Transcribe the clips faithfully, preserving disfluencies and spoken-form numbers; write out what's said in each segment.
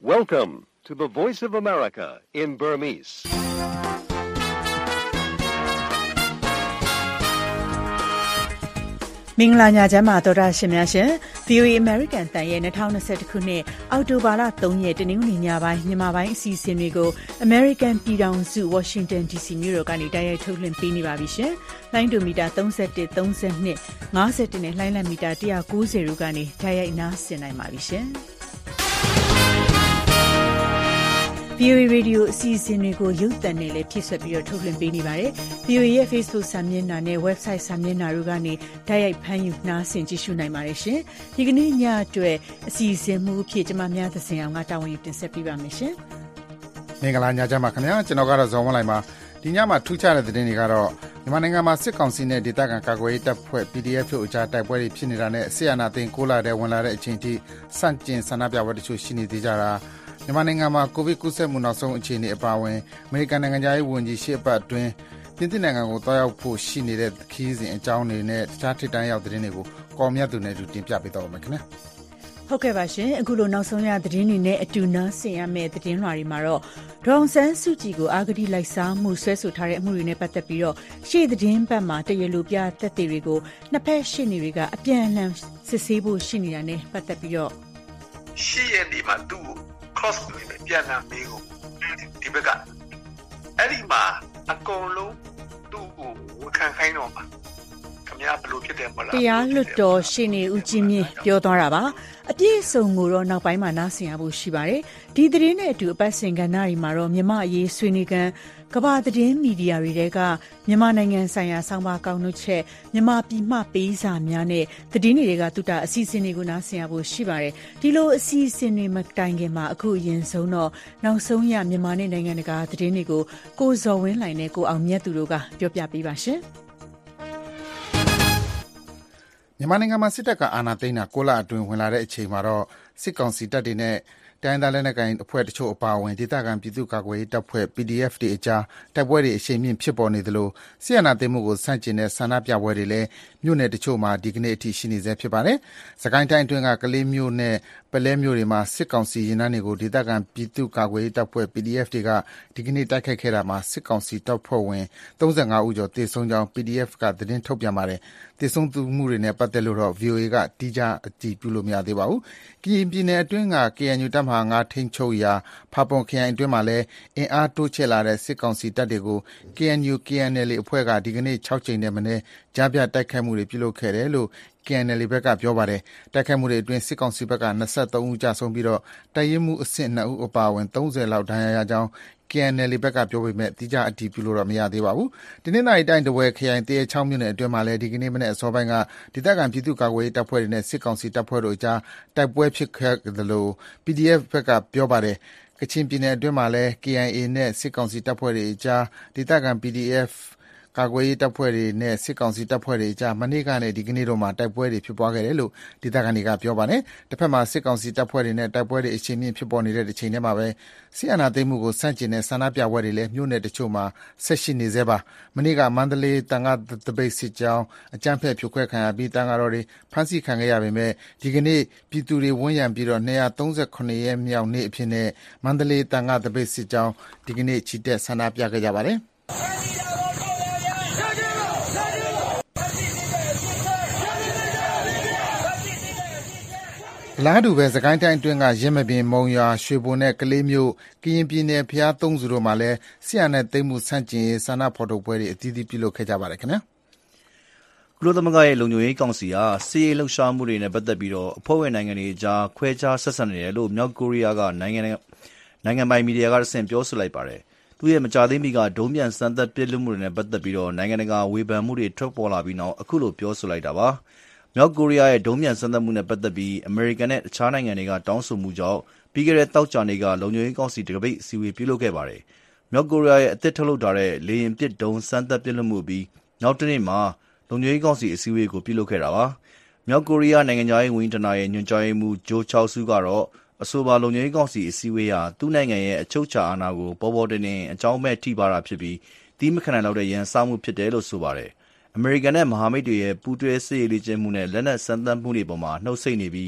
Welcome to the Voice of America in Burmese. ။မင်္ဂလာညချမ်းပါတော်တာရှင်များရှင် ဗွီအိုအေ American တန်ရဲ့၂၀၂၁ခုနှစ်အောက်တိုဘာလ၃ရက်တနင်္ဂနွေညပိုင်းမြန်မာပိုင်းအစီအစဉ်တွေကို American ပြည်ထောင်စု Washington ဒီ စီ မြို့တော်ကနေတိုက်ရိုက်ထုတ်လွှင့်ပေးနေပါပြီရှင်။လိုင်းဒိုမီတာ၃၁ ၃၂ ၅၁နဲ့လိုင်းလံမီတာ၁၉၀တို့ကနေတိုက်ရိုက်နားဆင်နိုင်ပါပြီရှင်။ဗွီအိုအေ Radio အစီအစဉ်တွေကိုရုပ်သံနဲ့လည်းဖြည့်ဆွက်ပြီးတော့ထုတ်လွှင့်ပေးနေပါတယ်။ ဗွီအိုအေရဲ့ Facebook စာမျက်နှာနဲ့ Website စာမျက်နှာတို့ကနေတိုက်ရိုက်ဖမ်းယူနှားဆင်ကြည့်ရှုနိုင်ပါတယ်ရှင်။ဒီကနေ့ညအတွက်အစီအစဉ်မှုအဖြစ်ကျွန်မများသစဉ်အောင်ကတာဝန်ယူတင်ဆက်ပေးပါမယ်ရှင်။မင်္ဂလာညချမ်းပါခင်ဗျာကျွန်တော်ကတော့ဇော်ဝင်းလိုက်ပါဒီညမှာထူးခြားတဲ့သတင်းတွေကတော့မြန်မာနိုင်ငံမှာစစ်ကောင်စီနဲ့ဒေသခံကာကွယ်ရေးတပ်ဖွဲ့ ပီ ဒီ အက်ဖ် တို့အကြားတိုက်ပွဲတွေဖြစ်နေတာနဲ့ဆီယနာသိန်းကိုလာတဲ့ဝင်လာတဲ့အချိန်ထိစန့်ကျင်ဆန္ဒပြပွဲတချို့ရှိနေသေးကြတာမြန်မာနိုင်ငံမှာကိုဗစ်ကူးစက်မှုနောက်ဆုံးအခြေအနေအပါအဝင်အမေရိကန်နိုင်ငံသားရေးဝန်ကြီးရှေ့ပတ်အတွင်းပြင်သစ်နိုင်ငံကိုတွားရောက်ဖို့ရှိနေတဲ့ခီးစဉ်အကြောင်းတွေနဲ့တခြားထိပ်တန်းရောက်သတင်းတွေကိုကော်မြတ်သူနဲ့အတူတင်ပြပေးတော့မယ်ခင်ဗျာဟုတ်ကဲ့ပါရှင်အခုလိုနောက်ဆုံးရသတင်းတွေနဲ့အတူနားဆင်ရမယ့်သတင်းလွှာတွေမှာတော့ဒေါအောင်ဆန်းစုကြည်ကိုအာဂတိလိုက်စားမှုဆွဲဆိုထားတဲ့အမှုတွေနဲ့ပတ်သက်ပြီးတော့ရှေ့သတင်းပတ်မှာတရားလိုပြသက်သေတွေကိုနှစ်ဖက်ရှေ့နေတွေကအပြန်အလှန်စစ်ဆေးဖို့ရှိနေတာနဲ့ပတ်သက်ပြီးတော့ရှေ့ရနေမှာသူ့ cross တွေနဲ့ပြန်လာမေးကိုဒီဘက်ကအဲ့ဒီမှာအကုန်လုံးသူ့ကိုဝခံခိုင်းတော့မှာခင်ဗျားဘယ်လိုဖြစ်တယ်မလားတရားလွတ်တော်ရှေ့နေဦးကြီးမြင့်ပြောသွားတာပါအပြည့်အစုံကိုတော့နောက်ပိုင်းမှာနားဆင်ရဖို့ရှိပါတယ်ဒီသတင်းနဲ့အတူအပတ်စဉ်ကဏ္ဍတွေမှာတော့မြန်မာအရေးဆွေးနွေးကန်ကမ္ဘာသတင်းမီဒီယာတွေကမြန်မာနိုင်ငံဆိုင်ရာဆောင်းပါးကောက်နှုတ်ချက်မြန်မာပြည်မှပေးစာများနဲ့သတင်းတွေကတူတာအစီအစဉ်တွေကိုနားဆင်ရဖို့ရှိပါတယ်ဒီလိုအစီအစဉ်တွေမတိုင်ခင်မှာအခုအရင်ဆုံးတော့နောက်ဆုံးရမြန်မာနဲ့နိုင်ငံတကာသတင်းတွေကိုကိုဇော်ဝင်းလှိုင်နဲ့ကိုအောင်မြတ်သူတို့ကပြောပြပေးပါရှင်မြန်မာနိုင်ငံမှာစစ်တပ်ကအာဏာသိမ်းတာကိုလအတွင်းဝင်လာတဲ့အချိန်မှာတော့စစ်ကောင်စီတပ်တွေနဲ့တိုင်းဒေသလက်နက်ကိုင်အဖွဲ့တချို့အပါအဝင်ဒေသခံပြည်သူ့ကာကွယ်ရေးတပ်ဖွဲ့ ပီ ဒီ အက်ဖ် တွေအကြားတိုက်ပွဲတွေအရှိန်မြင့်ဖြစ်ပေါ်နေသလိုဆီယနာသိမ်းမှုကိုဆန့်ကျင်တဲ့ဆန္ဒပြပွဲတွေလည်းမြို့နယ်တချို့မှာဒီကနေ့အထိရှိနေဆဲဖြစ်ပါတယ်။စကိုင်းတိုင်းအတွင်းကကလေးမြို့နဲ့ပလဲမြို့တွေမှာစစ်ကောင်စီရင်နှန်းတွေကိုဒေသခံပြည်သူ့ကာကွယ်ရေးတပ်ဖွဲ့ ပီ ဒီ အက်ဖ် တွေကဒီကနေ့တိုက်ခိုက်ခဲ့တာမှာစစ်ကောင်စီတပ်ဖွဲ့ဝင်၃၅ဦးကျော်သေဆုံးကြောင်း ပီ ဒီ အက်ဖ် ကသတင်းထုတ်ပြန်ပါတယ်။သေဆုံးသူမှုတွေနဲ့ပတ်သက်လို့တော့ ဗွီအိုအေ ကတိကျအတည်ပြုလို့မရသေးပါဘူး။ကရင်ပြည်နယ်အတွင်းက ကေအန်ယူ တပ်မဟာ၅ထိန်းချုပ်ရာဖာပွန်ခရိုင်အတွင်းမှာလည်းအင်အားတိုးချဲ့လာတဲ့စစ်ကောင်စီတပ်တွေကို ကေအန်ယူ ကေအန်အယ်လ်အေ အဖွဲ့ကဒီကနေ့၆ကြိမ်ထက်မနည်းကြားဖြတ်တိုက်ခိုက်မှုတွေပြုလုပ်ခဲ့တယ်လို့ ကေအန်အယ်လ်အေ ဘက်ကပြောပါတယ်။တိုက်ခိုက်မှုတွေအတွင်းစစ်ကောင်စီဘက်က၂၃ဦးကျဆုံးပြီးတော့တပ်ရင်းမှုအဆင့်၂ဦးအပါအဝင်၃၀လောက်ဒဏ်ရာရကြောင်း ကေအန်အယ်လ်အေ ဘက်ကပြောပေမဲ့တိကျအတည်ပြုလို့တော့မရသေးပါဘူး။တနင်္သာရီတိုင်းထားဝယ်ခရိုင်သရဲချောင်းမြို့နယ်အတွင်းမှာလည်းဒီကနေ့မနက်အစောပိုင်းကဒေသခံပြည်သူ့ကာကွယ်ရေးတပ်ဖွဲ့တွေနဲ့စစ်ကောင်စီတပ်ဖွဲ့တို့အကြားတိုက်ပွဲဖြစ်ခဲ့သလို ပီ ဒီ အက်ဖ် ဘက်ကပြောပါတယ်။ကချင်ပြည်နယ်အတွင်းမှာလည်း ကေအိုင်အေနဲ့စစ်ကောင်စီတပ်ဖွဲ့တွေအကြားဒေသခံ ပီ ဒီ အက်ဖ် ကာကွယ်ရေးတပ်ဖွဲ့တွေနဲ့စစ်ကောင်စီတပ်ဖွဲ့တွေအကြားမနေ့ကနဲ့ဒီကနေ့တို့မှာတိုက်ပွဲတွေဖြစ်ပွားခဲ့တယ်လို့ဒေသခံတွေကပြောပါတယ်။တစ်ဖက်မှာစစ်ကောင်စီတပ်ဖွဲ့တွေနဲ့တိုက်ပွဲတွေအရှိန်မြင့်ဖြစ်ပေါ်နေတဲ့တစ်ချိန်တည်းမှာပဲဆီယနာသိမ်းမှုကိုစန့်ကျင်တဲ့ဆန္ဒပြပွဲတွေလည်းမြို့နယ်တချို့မှာဆက်ရှိနေသေးပါ။မနေ့ကမန္တလေးတန်ခါးတပိတ်စစ်ကြောင်းအကြမ်းဖက်ဖြိုခွဲခံရပြီးတန်ခါတော်တွေဖမ်းဆီးခံခဲ့ရပေမဲ့ဒီကနေ့ပြည်သူတွေဝန်းရံပြီးတော့၂၃၇ရက်မြောက်နေ့အဖြစ်နဲ့မန္တလေးတန်ခါးတပိတ်စစ်ကြောင်းဒီကနေ့ချီတက်ဆန္ဒပြခဲ့ကြပါတယ်။လာတူပဲစကိုင်းတိုင်းအတွင်းကရင်းမပင်မုံရွာရွှေဘိုနဲ့ကလေးမျိုးကရင်ပြည်နယ်ဖျားသုံးစုတို့မှာလည်းဆီယနာသိမ်းမှုဆန့်ကျင်ရေးဆန္ဒဖော်ထုတ်ပွဲတွေအသီးသီးပြုလုပ်ခဲ့ကြပါတယ်ခင်ဗျာကုလသမဂ္ဂရဲ့လုံခြုံရေးကောင်စီဟာစစ်ရေးလှုပ်ရှားမှုတွေနဲ့ပတ်သက်ပြီးတော့အဖွဲ့ဝင်နိုင်ငံတွေအကြားခွဲခြားဆက်ဆံနေတယ်လို့မြောက်ကိုရီးယားကနိုင်ငံနိုင်ငံပိုင်မီဒီယာကတဆင့်ပြောဆိုလိုက်ပါတယ်သူရဲ့မကြသေးမီကဒုံးပြန်စမ်းသပ်ပစ်လွှတ်မှုတွေနဲ့ပတ်သက်ပြီးတော့နိုင်ငံတကာဝေဖန်မှုတွေထွက်ပေါ်လာပြီးနောက်အခုလိုပြောဆိုလိုက်တာပါမြောက်ကိုရီးယားရဲ့ဒုံးပြန်စမ်းသပ်မှုနဲ့ပတ်သက်ပြီးအမေရိကန်နဲ့တခြားနိုင်ငံတွေကတောင်းဆိုမှုကြောင့်ပြီးခဲ့တဲ့တောက်ကြနေ့ကလုံခြုံရေးကောင်စီတကပိတ်အစည်းအဝေးပြုလုပ်ခဲ့ပါတယ်။မြောက်ကိုရီးယားရဲ့အသစ်ထုတ်လုပ်ထားတဲ့လေယာဉ်ပစ်ဒုံးစမ်းသပ်ပစ်လွှတ်မှုပြီးနောက်တနေ့မှာလုံခြုံရေးကောင်စီအစည်းအဝေးကိုပြုလုပ်ခဲ့တာပါ။မြောက်ကိုရီးယားနိုင်ငံသားရေးဝန်ကြီးဌာနရဲ့ညွှန်ကြားရေးမှူးဂျိုချောက်ဆူကတော့အဆိုပါလုံခြုံရေးကောင်စီအစည်းအဝေးဟာသူ့နိုင်ငံရဲ့အချုပ်အခြာအာဏာကိုပေါ်ပေါ်တင်တင်အကြောင်းမဲ့ထိပါတာဖြစ်ပြီးတီးမခံနိုင်တော့တဲ့ရန်စမှုဖြစ်တယ်လို့ဆိုပါတယ်။အမေရိကန်နဲ့မဟာမိတ်တွေရဲ့ပူးတွဲစစ်ရေးလေ့ကျင့်မှုနဲ့လက်နက်စမ်းသပ်မှုတွေပေါ်မှာနှုတ်ဆိတ်နေပြီး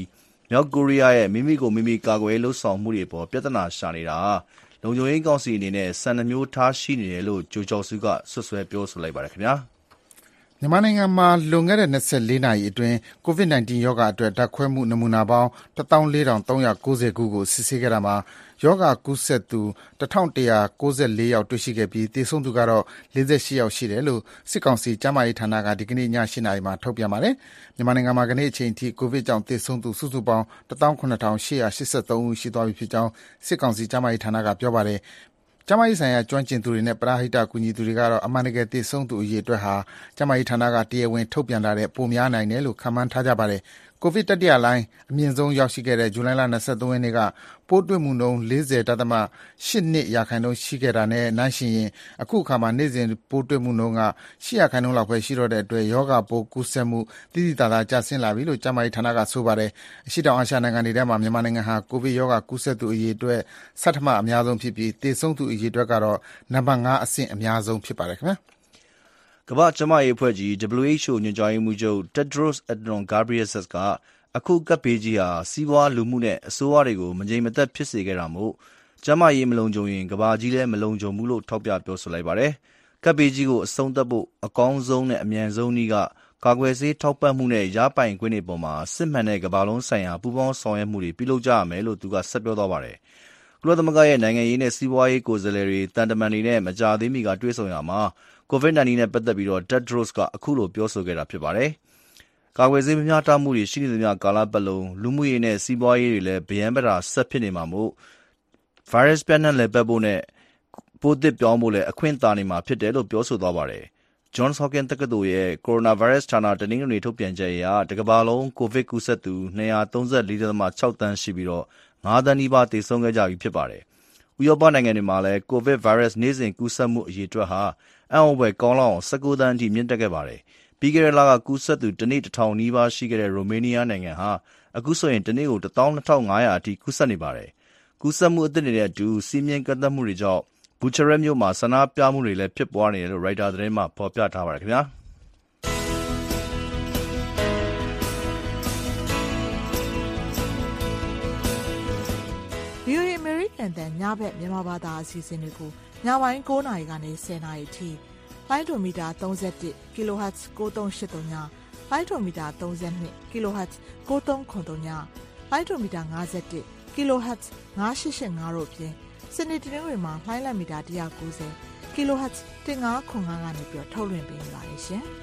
မြောက်ကိုရီးယားရဲ့မိမိကိုမိမိကာကွယ်လှုပ်ဆောင်မှုတွေပေါ်ပြဿနာရှာနေတာလုံခြုံရေးကောင်စီအနေနဲ့စံနှမျိုးထားရှိနေတယ်လို့ဂျိုကျော်စုကဆွဆွဲပြောဆိုလိုက်ပါတယ်ခင်ဗျာမြန်မာနိုင်ငံမှာလွန်ခဲ့တဲ့၂၄နာရီအတွင်း ကိုဗစ် ၁၉ ရောဂါအတွက်ဓာတ်ခွဲမှုနမူနာပေါင်း ၁၄,၃၉၀ ခုကိုစစ်ဆေးခဲ့တာမှာရောဂါကူးစက်သူ ၁,၁၉၄ ယောက်တွေ့ရှိခဲ့ပြီးသေဆုံးသူကတော့ ၄၈ ယောက်ရှိတယ်လို့စစ်ကောင်စီကျန်းမာရေးဌာနကဒီကနေ့ည ၈ နာရီမှာထုတ်ပြန်ပါတယ်။မြန်မာနိုင်ငံမှာကနေ့အချိန်ထိကိုဗစ်ကြောင့်သေဆုံးသူစုစုပေါင်း ၁၇,၈၈၃ ဦးရှိသွားပြီဖြစ်ကြောင်းစစ်ကောင်စီကျန်းမာရေးဌာနကပြောပါတယ်။ကျန်းမာရေးဆိုင်ရာကျွမ်းကျင်သူတွေနဲ့ပရဟိတကူညီသူတွေကတော့အမှန်တကယ်သေဆုံးသူအရေအတွက်ဟာကျန်းမာရေးဌာနကတရားဝင်ထုတ်ပြန်ထားတဲ့ပိုများနိုင်တယ်လို့ခန့်မှန်းထားကြပါတယ်။ကိုဗစ်တတိယလှိုင်းအမြင့်ဆုံးရောက်ရှိခဲ့တဲ့ဇူလိုင်လ၂၃ရက်နေ့ကပိုးတွေ့မှုနှုန်း ၄၀.၈၂ ရာခိုင်နှုန်းရှိခဲ့တာနဲ့နှိုင်းယှဉ်ရင်အခုအခါမှာနေ့စဉ်ပိုးတွေ့မှုနှုန်းက၈ရာခိုင်နှုန်းလောက်ပဲရှိတော့တဲ့အတွက်ရောဂါပိုးကူးစက်မှုသိသိသာသာကျဆင်းလာပြီလို့ကျန်းမာရေးဌာနကဆိုပါတယ်။အရှေ့တောင်အာရှနိုင်ငံတွေထဲမှာမြန်မာနိုင်ငံဟာကိုဗစ်ရောဂါကူးစက်သူအရေအတွက်ဆဌမအများဆုံးဖြစ်ပြီးသေဆုံးသူအရေအတွက်ကတော့နံပါတ်၅အဆင့်အများဆုံးဖြစ်ပါတယ်ခင်ဗျာ။ကမ္ဘာ့ကျန်းမာရေးအဖွဲ့ကြီး W H O ညွှန်ကြားရေးမှူးချုပ် Tedros Adhanom Ghebreyesus ကအခုကပ်ဘေးကြီးဟာစီးပွားလူမှုနဲ့အစိုးရတွေကိုမငြိမ်မသက်ဖြစ်စေခဲ့တာမို့ကျန်းမာရေးမလုံခြုံရင်ကမ္ဘာကြီးလည်းမလုံခြုံဘူးလို့ထောက်ပြပြောဆိုလိုက်ပါတယ်။ကပ်ဘေးကြီးကိုအဆုံးသတ်ဖို့အကောင်းဆုံးနဲ့အမြန်ဆုံးနည်းကကာကွယ်ဆေးထောက်ပံ့မှုနဲ့ရပိုင်ခွင့်တွေပေါ်မှာစစ်မှန်တဲ့ကမ္ဘာလုံးဆိုင်ရာပူးပေါင်းဆောင်ရွက်မှုတွေပြုလုပ်ကြရမယ်လို့သူကဆက်ပြောသွားပါတယ်။ကုလသမဂ္ဂရဲ့နိုင်ငံရေးနဲ့စီးပွားရေးကိုယ်စားလှယ်တွေတန်တမန်တွေနဲ့မကြာသေးမီကတွေ့ဆုံရမှာကိုဗစ် ၁၉ နဲ့ပတ်သက်ပြီးတော့ Tedros ကအခုလိုပြောဆိုခဲ့တာဖြစ်ပါတယ်။ကာကွယ်ဆေးမမျှတမှုတွေရှိနေသမျှကာလပတ်လုံးလူမှုရေးနဲ့စီးပွားရေးတွေလည်းဗျံပရာဆက်ဖြစ်နေမှာမို့ဗိုင်းရပ်စ်ပြန့်နှံ့လည်ပတ်ဖို့နဲ့ပိုးသစ်ပြောင်းဖို့လည်းအခွင့်သာနေမှာဖြစ်တယ်လို့ပြောဆိုသွားပါတယ်။ Johns Hopkins တက္ကသိုလ်ရဲ့ကိုရိုနာဗိုင်းရပ်စ်ဌာနတနင်္ဂနွေထုတ်ပြန်ချက်အရတကမ္ဘာလုံးကိုဗစ်ကူးစက်သူ၂၃၄.၆ သန်းရှိပြီးတော့၅သန်းနီးပါးသေဆုံးခဲ့ကြပြီဖြစ်ပါတယ်။ဥရောပနိုင်ငံတွေမှာလည်းကိုဗစ်ဗိုင်းရပ်စ်နေ့စဉ်ကူးစက်မှုအရေအတွက်ဟာအံ့ဩဖွယ်ကောင်းလောက်အောင်၁၉သန်းအထိမြင့်တက်ခဲ့ပါတယ်။ပြီးခဲ့တဲ့လကကူးစက်သူတနေ့တစ်ထောင်နီးပါးရှိခဲ့တဲ့ရိုမေးနီးယားနိုင်ငံဟာအခုဆိုရင်တနေ့ကို ၁၂,၅၀၀ အထိကူးစက်နေပါတယ်။ကူးစက်မှုအသစ်တွေနဲ့အတူစီးမြင့်ကန့်သတ်မှုတွေကြောင့်ဘူချာရက်မြို့မှာဆန္ဒပြမှုတွေလည်းဖြစ်ပွားနေတယ်လို့ရိုက်တာသတင်းမှာဖော်ပြထားပါတယ်ခင်ဗျာ။ဗွီအိုအေ American တန်ညဘက်မြန်မာဘာသာအစီအစဉ်တွေကိုညပိုင်း၉နာရီကနေ၁၀နာရီအထိလိုင်းဒိုမီတာ၃၁ kilohertz ၉၃၈၃ညလိုင်းဒိုမီတာ၃၂ kilohertz ၉၃၇၃ညလိုင်းဒိုမီတာ၅၁ kilohertz ၅၈၈၅တို့ဖြင့်စနေတနင်္ဂနွေမှာလိုင်းလံမီတာ၁၉၀ kilohertz ၁၅၇၅ကနေပြီးထုတ်လွှင့်ပေးနေပါတယ်ရှင်။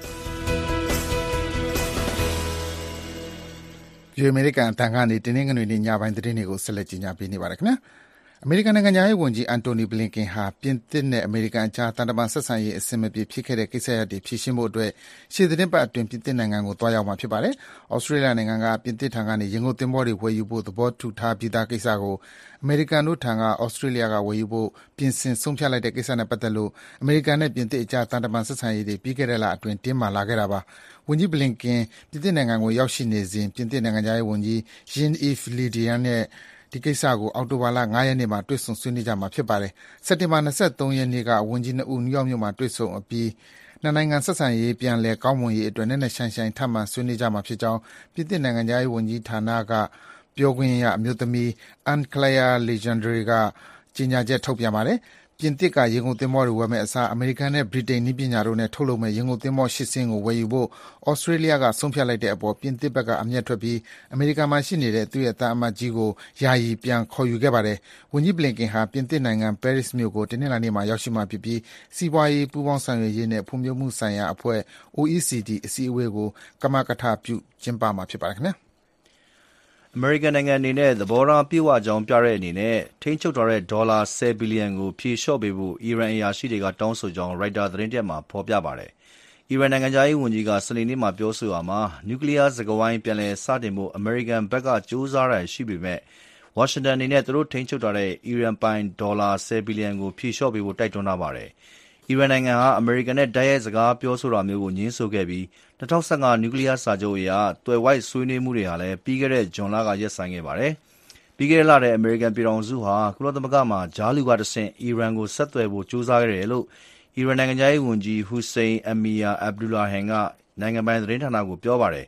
ဒီအမေရိကန်အတန်ကနေတင်းငွေနေ့ညပိုင်းသတင်းတွေကိုဆက်လက်ကြီးညာပေးနေပါတယ်ခင်ဗျာအမေရိကန်နိုင်ငံရေးဝန်ကြီးအန်တိုနီဘလင်ကန်ဟာပြင်သစ်နဲ့အမေရိကန်အကြားတန်တမာဆက်ဆံရေးအဆင်မပြေဖြစ်ခဲ့တဲ့ကိစ္စရပ်တွေဖြေရှင်းဖို့အတွက်ရှေ့သတင်းပတ်အတွင်းပြင်သစ်နိုင်ငံကိုတွားရောက်မှာဖြစ်ပါတယ်။ဩစတြေးလျနိုင်ငံကပြင်သစ်ထံကနေရင်ကုန်သင်္ဘောတွေဝယ်ယူဖို့သဘောတူထားပြီးသားကိစ္စကိုအမေရိကန်တို့ထံကဩစတြေးလျကဝယ်ယူဖို့ပြင်ဆင်ဆုံးဖြတ်လိုက်တဲ့ကိစ္စနဲ့ပတ်သက်လို့အမေရိကန်နဲ့ပြင်သစ်အကြားတန်တမာဆက်ဆံရေးတွေပြီးခဲ့တဲ့လအတွင်းတင်းမာလာခဲ့တာပါ။ဝန်ကြီးဘလင်ကန်ပြင်သစ်နိုင်ငံကိုရောက်ရှိနေစဉ်ပြင်သစ်နိုင်ငံသားရေးဝန်ကြီး Jean-Yves Le Drian နဲ့ဒီကိစ္စကိုအောက်တိုဘာလ၅ရက်နေ့မှာတွေ့ဆုံဆွေးနွေးကြမှာဖြစ်ပါတယ်။စက်တင်ဘာ၂၃ရက်နေ့ကဝန်ကြီးနှစ်ဦးနယူးယောက်မြို့မှာတွေ့ဆုံအပြီးနှစ်နိုင်ငံဆက်ဆံရေးပြန်လည်ကောင်းမွန်ရေးအတွက်နက်နက်ရှိုင်းရှိုင်းထပ်မံဆွေးနွေးကြမှာဖြစ်ကြောင်းပြင်သစ်နိုင်ငံသားရေးဝန်ကြီးဌာနကပြောခွင့်ရအမျိုးသမီး Anne-Claire Legendre ကကြေညာချက်ထုတ်ပြန်ပါတယ်။ပြင်သစ်ကရေငုပ်သင်္ဘောတွေဝယ်မယ့်အစားအမေရိကန်နဲ့ဗြိတိန်နည်းပညာတို့နဲ့ထုတ်လုပ်မယ့်ရေငုပ်သင်္ဘော၈စင်းကိုဝယ်ယူဖို့ဩစတြေးလျကဆုံးဖြတ်လိုက်တဲ့အပေါ်ပြင်သစ်ဘက်ကအမျက်ထွက်ပြီးအမေရိကန်မှာရှိနေတဲ့သူ့ရဲ့သံအမတ်ကြီးကိုယာယီပြန်ခေါ်ယူခဲ့ပါတယ်။ဝန်ကြီးဘလင်ကန်ဟာပြင်သစ်နိုင်ငံပဲရစ်မြို့ကိုတနင်္လာနေ့မှာရောက်ရှိမှာဖြစ်ပြီးစီးပွားရေးပူးပေါင်းဆောင်ရွက်ရေးနဲ့ဖွံ့ဖြိုးမှုဆိုင်ရာအဖွဲ့ O E C D အစည်းအဝေးကိုကမကထပြုကျင်းပမှာဖြစ်ပါတယ်ခင်ဗျာ။အမေရိကန်နိုင်ငံအနေနဲ့သဘောထားပြည့်ဝကြောင်းပြတဲ့အနေနဲ့ထိန်းချုပ်ထားတဲ့ဒေါ်လာ၁၀ဘီလီယံကိုဖြေလျှော့ပေးဖို့အီရန်အရာရှိတွေကတောင်းဆိုကြောင်းရိုက်တာသတင်းတရက်မှာဖော်ပြပါတယ်။အီရန်နိုင်ငံခြားရေးဝန်ကြီးကစနေနေ့မှာပြောဆိုရာမှာနျူကလ িয়ার စကားဝိုင်းပြန်လည်စတင်ဖို့အမေရိကန်ဘက်ကကြိုးစားရရှိပေမဲ့ဝါရှင်တန်အနေနဲ့သူတို့ထိန်းချုပ်ထားတဲ့အီရန်ပိုင်ဒေါ်လာ၁၀ဘီလီယံကိုဖြေလျှော့ပေးဖို့တိုက်တွန်းထားပါတယ်။အီရန်နိုင်ငံဟာအမေရိကန်နဲ့တိုက်ရိုက်စကားပြောဆိုတာမျိုးကိုငြင်းဆိုခဲ့ပြီး၂၀၁၅နျူကလ িয়ার စာချုပ်အရသွယ်ဝိုက်ဆွေးနွေးမှုတွေဟာလည်းပြီးခဲ့တဲ့ဇွန်လကရပ်ဆိုင်းခဲ့ပါတယ်။ပြီးခဲ့တဲ့လထဲအမေရိကန်ပြည်ထောင်စုဟာကုလသမဂ္ဂမှာကြားလူကတဆင့်အီရန်ကိုဆက်သွယ်ဖို့ကြိုးစားခဲ့တယ်လို့အီရန်နိုင်ငံခြားရေးဝန်ကြီးဟူစိန်အမီယာအဗ်ဒူလာဟန်ကနိုင်ငံပိုင်သတင်းဌာနကိုပြောပါတယ်။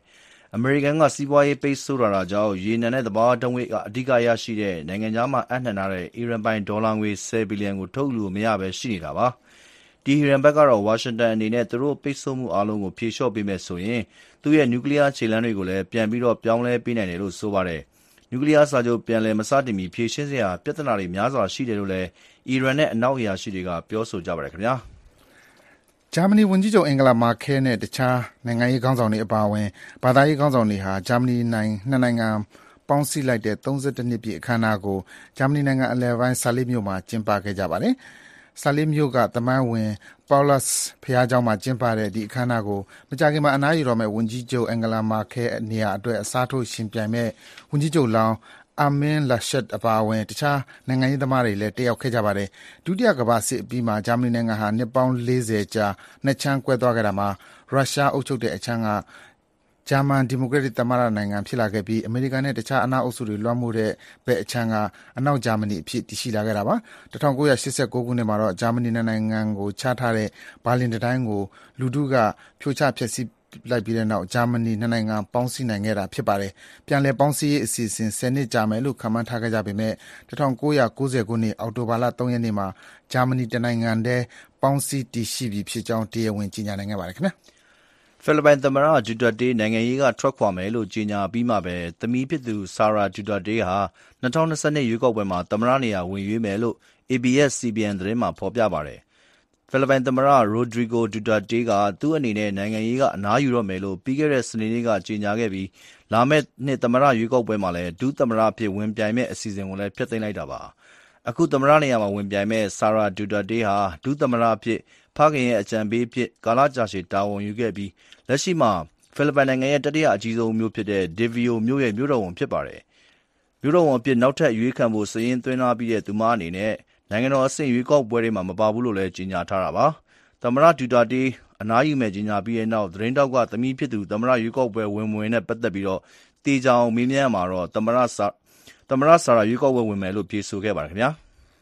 အမေရိကန်ကစီးပွားရေးပိတ်ဆို့လာတာကြောင့်ရေနံနဲ့သဘာဝဓာတ်ငွေ့ကအဓိကရရှိတဲ့နိုင်ငံခြားမှာအပ်နှံထားတဲ့အီရန်ပိုင်ဒေါ်လာငွေဆယ်ဘီလီယံကိုထုတ်လို့မရဘဲရှိနေတာပါ။ဒီအီရန်ဘက်ကတော့ဝါရှင်တန်အနေနဲ့သူတို့ပိတ်ဆို့မှုအားလုံးကိုဖြေလျှော့ပေးမယ်ဆိုရင်သူ့ရဲ့နျူကလ িয়ার ခြေလှမ်းတွေကိုလည်းပြန်ပြီးတော့ပြောင်းလဲပေးနိုင်တယ်လို့ဆိုပါတယ်။နျူကလ িয়ার စာချုပ်ပြန်လည်မစတင်မီဖြေရှင်းစရာပြဿနာတွေများစွာရှိတယ်လို့လည်းအီရန်နဲ့အနောက်အရာရှိတွေကပြောဆိုကြပါတယ်ခင်ဗျာ။ဂျာမနီဝန်ကြီးချုပ်အင်္ဂလာမာခဲနဲ့တခြားနိုင်ငံရေးခေါင်းဆောင်တွေအပါအဝင်ဘာသာရေးခေါင်းဆောင်တွေဟာဂျာမနီနိုင်ငံနှစ်နိုင်ငံပေါင်းစည်းလိုက်တဲ့သုံးဆယ့်တစ်နှစ်ပြည့်အခမ်းအနားကိုဂျာမနီနိုင်ငံအလယ်ပိုင်းဆာလစ်မြို့မှာကျင်းပခဲ့ကြပါတယ်။ဆာလစ်မြို့ကသမိုင်းဝင်ပေါလတ်စ်ဘုရားကျောင်းမှာကျင်းပတဲ့ဒီအခမ်းအနားကိုမကြာခင်မှာအနားယူတော့မဲ့ဝန်ကြီးချုပ်အင်္ဂလာမာခဲနေရာအတွက်အစားထိုးရှင်ပြိုင်မဲ့ဝန်ကြီးချုပ်လောင်းအာမင်းလာရှက်အပါအဝင်တခြားနိုင်ငံရေးသမားတွေလည်းတက်ရောက်ခဲ့ကြပါတယ်။ဒုတိယကမ္ဘာစစ်အပြီးမှာဂျာမနီနိုင်ငံဟာနှစ်ပေါင်းလေးဆယ်ကြာနှစ်ချမ်းကွဲသွားခဲ့တာမှာရုရှားအုပ်ချုပ်တဲ့အချမ်းကဂျာမန်ဒီမိုကရက်တစ်သမ္မတနိုင်ငံဖြစ်လာခဲ့ပြီးအမေရိကန်နဲ့တခြားအနောက်အုပ်စုတွေလွှမ်းမိုးတဲ့ဘက်အချမ်းကအနောက်ဂျာမနီအဖြစ်တည်ရှိလာခဲ့တာပါ။၁၉၈၉ ခုနှစ်မှာတော့ဂျာမနီနိုင်ငံကိုခြားထားတဲ့ဘာလင်တံတိုင်းကိုလူထုကဖြိုချဖျက်ဆီးလိုက်ပြီးတဲ့နောက်ဂျာမနီနှစ်နိုင်ငံပေါင်းစည်းနိုင်ခဲ့တာဖြစ်ပါတယ်။ပြန်လည်ပေါင်းစည်းရေးအစီအစဉ်ဆယ်နှစ်ကြာမယ်လို့ခန့်မှန်းထားခဲ့ကြပေမဲ့၁၉၉၀ခုနှစ်အောက်တိုဘာလ၃ရက်နေ့မှာဂျာမနီတနိုင်ငံတည်းပေါင်းစည်းတည်ရှိပြီဖြစ်ကြောင်းတရားဝင်ကြေညာနိုင်ခဲ့ပါတယ်ခင်ဗျာ။ဖိလစ်ပိုင်သမ္မတဒူတာတေးနိုင်ငံရေးကထွက်ခွာမယ်လို့ကြေညာပြီးမှပဲသမီးဖြစ်သူဆာရာဒူတာတေးဟာ၂၀၂၂ရွေးကောက်ပွဲမှာသမ္မတနေရာဝင်ရွေးမယ်လို့ အေဘီအက်စ် စီဘီအန် သတင်းမှာဖော်ပြပါတယ်။ဖိလစ်ပိုင်သမ္မတရိုဒရီဂိုဒူတာတေးကသူ့အနေနဲ့နိုင်ငံရေးကအနားယူတော့မယ်လို့ပြီးခဲ့တဲ့စနေနေ့ကကြေညာခဲ့ပြီးလာမယ့်နှစ်သမ္မတရွေးကောက်ပွဲမှာလည်းဒုသမ္မတအဖြစ်ဝင်ပြိုင်မယ့်အစီအစဉ်ကိုလည်းဖျက်သိမ်းလိုက်တာပါ။အခုသမ္မတနေရာမှာဝင်ပြိုင်မယ့်ဆာရာဒူတာတေးဟာဒုသမ္မတအဖြစ်ဖခင်ရဲ့အကြံပေးအဖြစ်ကာလကြာရှည်တာဝန်ယူခဲ့ပြီးလက်ရှိမှာဖိလစ်ပိုင်နိုင်ငံရဲ့တတိယအကြီးဆုံးမြို့ဖြစ်တဲ့ဒေဗီယိုမြို့ရဲ့မြို့တော်ဝန်ဖြစ်ပါတယ်။မြို့တော်ဝန်အဖြစ်နောက်ထပ်ရွေးခံဖို့စာရင်းသွင်းထားပြီးတဲ့သူမအနေနဲ့နိုင်ငံတော်အဆင့်ရွေးကောက်ပွဲတွေမှာမပါဘူးလို့လည်းကြေညာထားတာပါ။သမ္မတဒူတာတေးအနားယူမဲ့ကြေညာပြီးတဲ့နောက်သတင်းတောက်ကသမီးဖြစ်သူသမ္မတရွေးကောက်ပွဲဝင်မဝင်နဲ့ပတ်သက်ပြီးတော့တေချာအောင်မေးမြန်းမှာတော့သမ္မတဆာသမ္မတဆာရာရွေးကောက်ပွဲဝင်မယ်လို့ဖြေဆိုခဲ့ပါတယ်ခင်ဗျာ။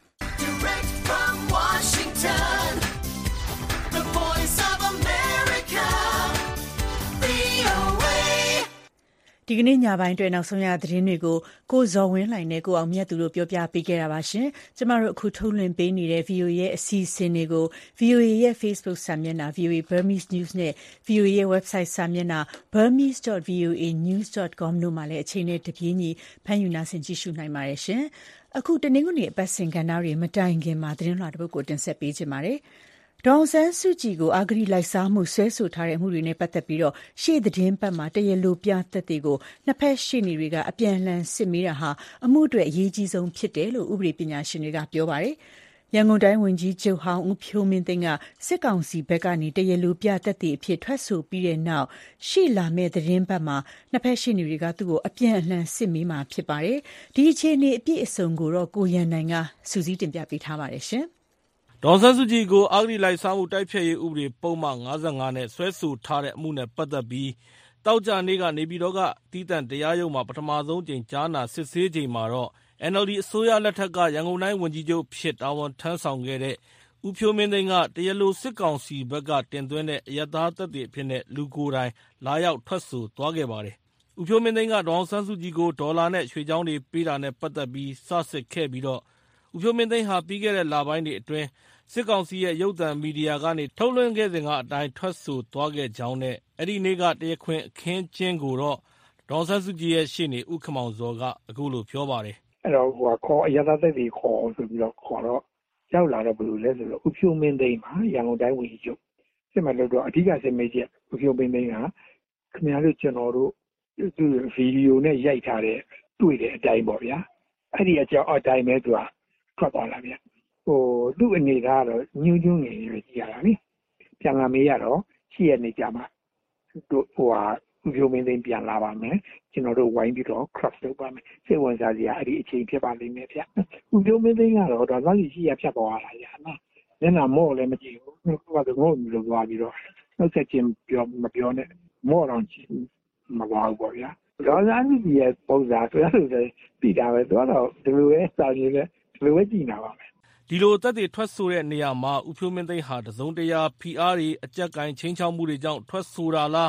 ဒီကနေ့ညပိုင်းအတွက်နောက်ဆုံးရသတင်းတွေကိုကိုဇော်ဝင်းလှိုင်နဲ့ကိုအောင်မြတ်သူတို့ပြောပြပေးခဲ့တာပါရှင်။ကျမတို့အခုထုတ်လွှင့်ပေးနေတဲ့ ဗွီအိုအေ ရဲ့အစီအစဉ်တွေကို ဗွီအိုအေ ရဲ့ Facebook စာမျက်နှာ ဗွီအိုအေ Burmese News နဲ့ ဗွီအိုအေ ရဲ့ website စာမျက်နှာ burmese dot voa news dot com တို့မှာလည်းအချိန်နဲ့တပြေးညီဖမ်းယူနိုင်ကြည့်ရှုနိုင်ပါတယ်ရှင်။အခုတနင်္ဂနွေအပတ်စဉ်ကဏ္ဍတွေမတိုင်ခင်မှာသတင်းလွှာတစ်ပုဒ်ကိုတင်ဆက်ပေးချင်ပါတယ်။ဒေါ်အောင်ဆန်းစုကြည်ကိုအဂတိလိုက်စားမှုဆွဲဆိုထားတဲ့အမှုတွေနဲ့ပတ်သက်ပြီးရှေ့သီတင်းပတ်မှာတရားလိုပြသက်သေကိုနှစ်ဖက်ရှေ့နေတွေကအပြန်အလှန်စစ်မေးတာဟာအမှုအတွက်အရေးကြီးဆုံးဖြစ်တယ်လို့ဥပဒေပညာရှင်တွေကပြောပါတယ်။ရန်ကုန်တိုင်းဝန်ကြီးချုပ်ဟောင်းဦးဖြိုးမင်းသိန်းကစစ်ကောင်စီဘက်ကနေတရားလိုပြသက်သေအဖြစ်ထွက်ဆိုပြီးတဲ့နောက်ရှေ့လာမယ့်သီတင်းပတ်မှာနှစ်ဖက်ရှေ့နေတွေကသူ့ကိုအပြန်အလှန်စစ်မေးမှာဖြစ်ပါတယ်။ဒီအခြေအနေအပြည့်အစုံကိုတော့ကိုရန်နိုင်ကစူးစီးတင်ပြပေးထားပါတယ်ရှင်။ဒေါ်အောင်ဆန်းစုကြည်ကိုအဂတိလိုက်စားမှုတိုက်ဖျက်ရေးဥပဒေပုဒ်မ၅၅နဲ့စွဲဆိုထားတဲ့အမှုနဲ့ပတ်သက်ပြီးသောကြာနေ့ကနေပြည်တော်ကသီးသန့်တရားရုံးမှာပထမဆုံးကြိမ်ကြားနာစစ်ဆေးချိန်မှာတော့ အန်အယ်လ်ဒီအစိုးရလက်ထက်ကရန်ကုန်တိုင်းဝန်ကြီးချုပ်ဖြစ်တာဝန်ထမ်းဆောင်ခဲ့တဲ့ဦးဖြိုးမင်းသိန်းကတရားလိုစစ်ကောင်စီဘက်ကတင်သွင်းတဲ့အရပ်သားသက်သေအဖြစ်နဲ့လူကိုယ်တိုင်လာရောက်ထွက်ဆိုသွားခဲ့ပါတယ်။ဦးဖြိုးမင်းသိန်းကဒေါ်အောင်ဆန်းစုကြည်ကိုဒေါ်လာနဲ့ရွှေချောင်းတွေပေးတာနဲ့ပတ်သက်ပြီးစစစ်ခဲ့ပြီးတော့ဦးဖြိုးမင်းသိန်းဟာပြီးခဲ့တဲ့လပိုင်းတွေအတွင်းစစ်ကောင်စီရဲ့ရုပ်သံမီဒီယာကနေထုတ်လွှင့်ခဲ့စဉ်ကအတိုင်းထွက်ဆိုသွားခဲ့ကြောင်းနဲ့အဲ့ဒီနေ့ကတရားခွင်အခင်းကျင်းကိုတော့ဒေါ်ဆန်းစုကြည်ရဲ့ရှေ့နေဦးခမောင်ဇော်ကအခုလိုပြောပါတယ်။အဲ့တော့ဟိုခေါ်အရသာသက်တွေခေါ်ဆိုပြီးတော့ခေါ်တော့ရောက်လာတော့ဘယ်လိုလဲဆိုတော့ဦးဖြိုးမင်းသိန်းမှာရန်ကုန်တိုင်းဝန်ကြီးချုပ်စစ်မှန်လို့တော့အဓိကစစ်မေးချက်ဦးဖြိုးမင်းသိန်းကခင်ဗျားတို့ကျွန်တော်တို့သူဗီဒီယိုနဲ့ရိုက်ထားတဲ့တွေ့တဲ့အတိုင်းပေါ့ဗျာအဲ့ဒီအကြောင်းအတိုင်းပဲသူကထွက်သွားလာဗျာဟိုသူ့အနေကတော့ညှိုးညွှန်းနေရကြည့်ရတာလေပြန်လာမေးရတော့ရှေ့ရနေကြမှာတို့ဟိုဟာဦးဖြိုးမင်းသိန်းပြန်လာပါမယ်ကျွန်တော်တို့ဝိုင်းပြီးတော့ cross လုပ်ပါမယ်စိတ်ဝင်စားစရာအဲ့ဒီအချိန်ဖြစ်ပါလိမ့်မယ်ဗျဦးဖြိုးမင်းသိန်းကတော့ဒါသားကြီးရှိရဖြတ်သွားလာရနော်မျက်နှာမော့လည်းမကြည့်ဘူးဟိုကတော့ငုံလို့သွားပြီးတော့နှုတ်ဆက်ခြင်းပြောမပြောနဲ့မော့တော့မသွားဘူးပေါ့ဗျာဒေါ်လာကြီးရဲ့ပုံစံဆိုရလို့ပြီးတာပဲသူကတော့ဒီလိုပဲစာရင်းနဲ့ဒီလိုပဲကြည့်နေတာပါပဲဒီလိုသက်သေထွက်ဆိုတဲ့နေရာမှာဦးဖြိုးမင်းသိန်းဟာတစုံတရာဖိအားတွေအကြက်ကိုင်ချင်းချောက်မှုတွေကြောင့်ထွက်ဆိုတာလား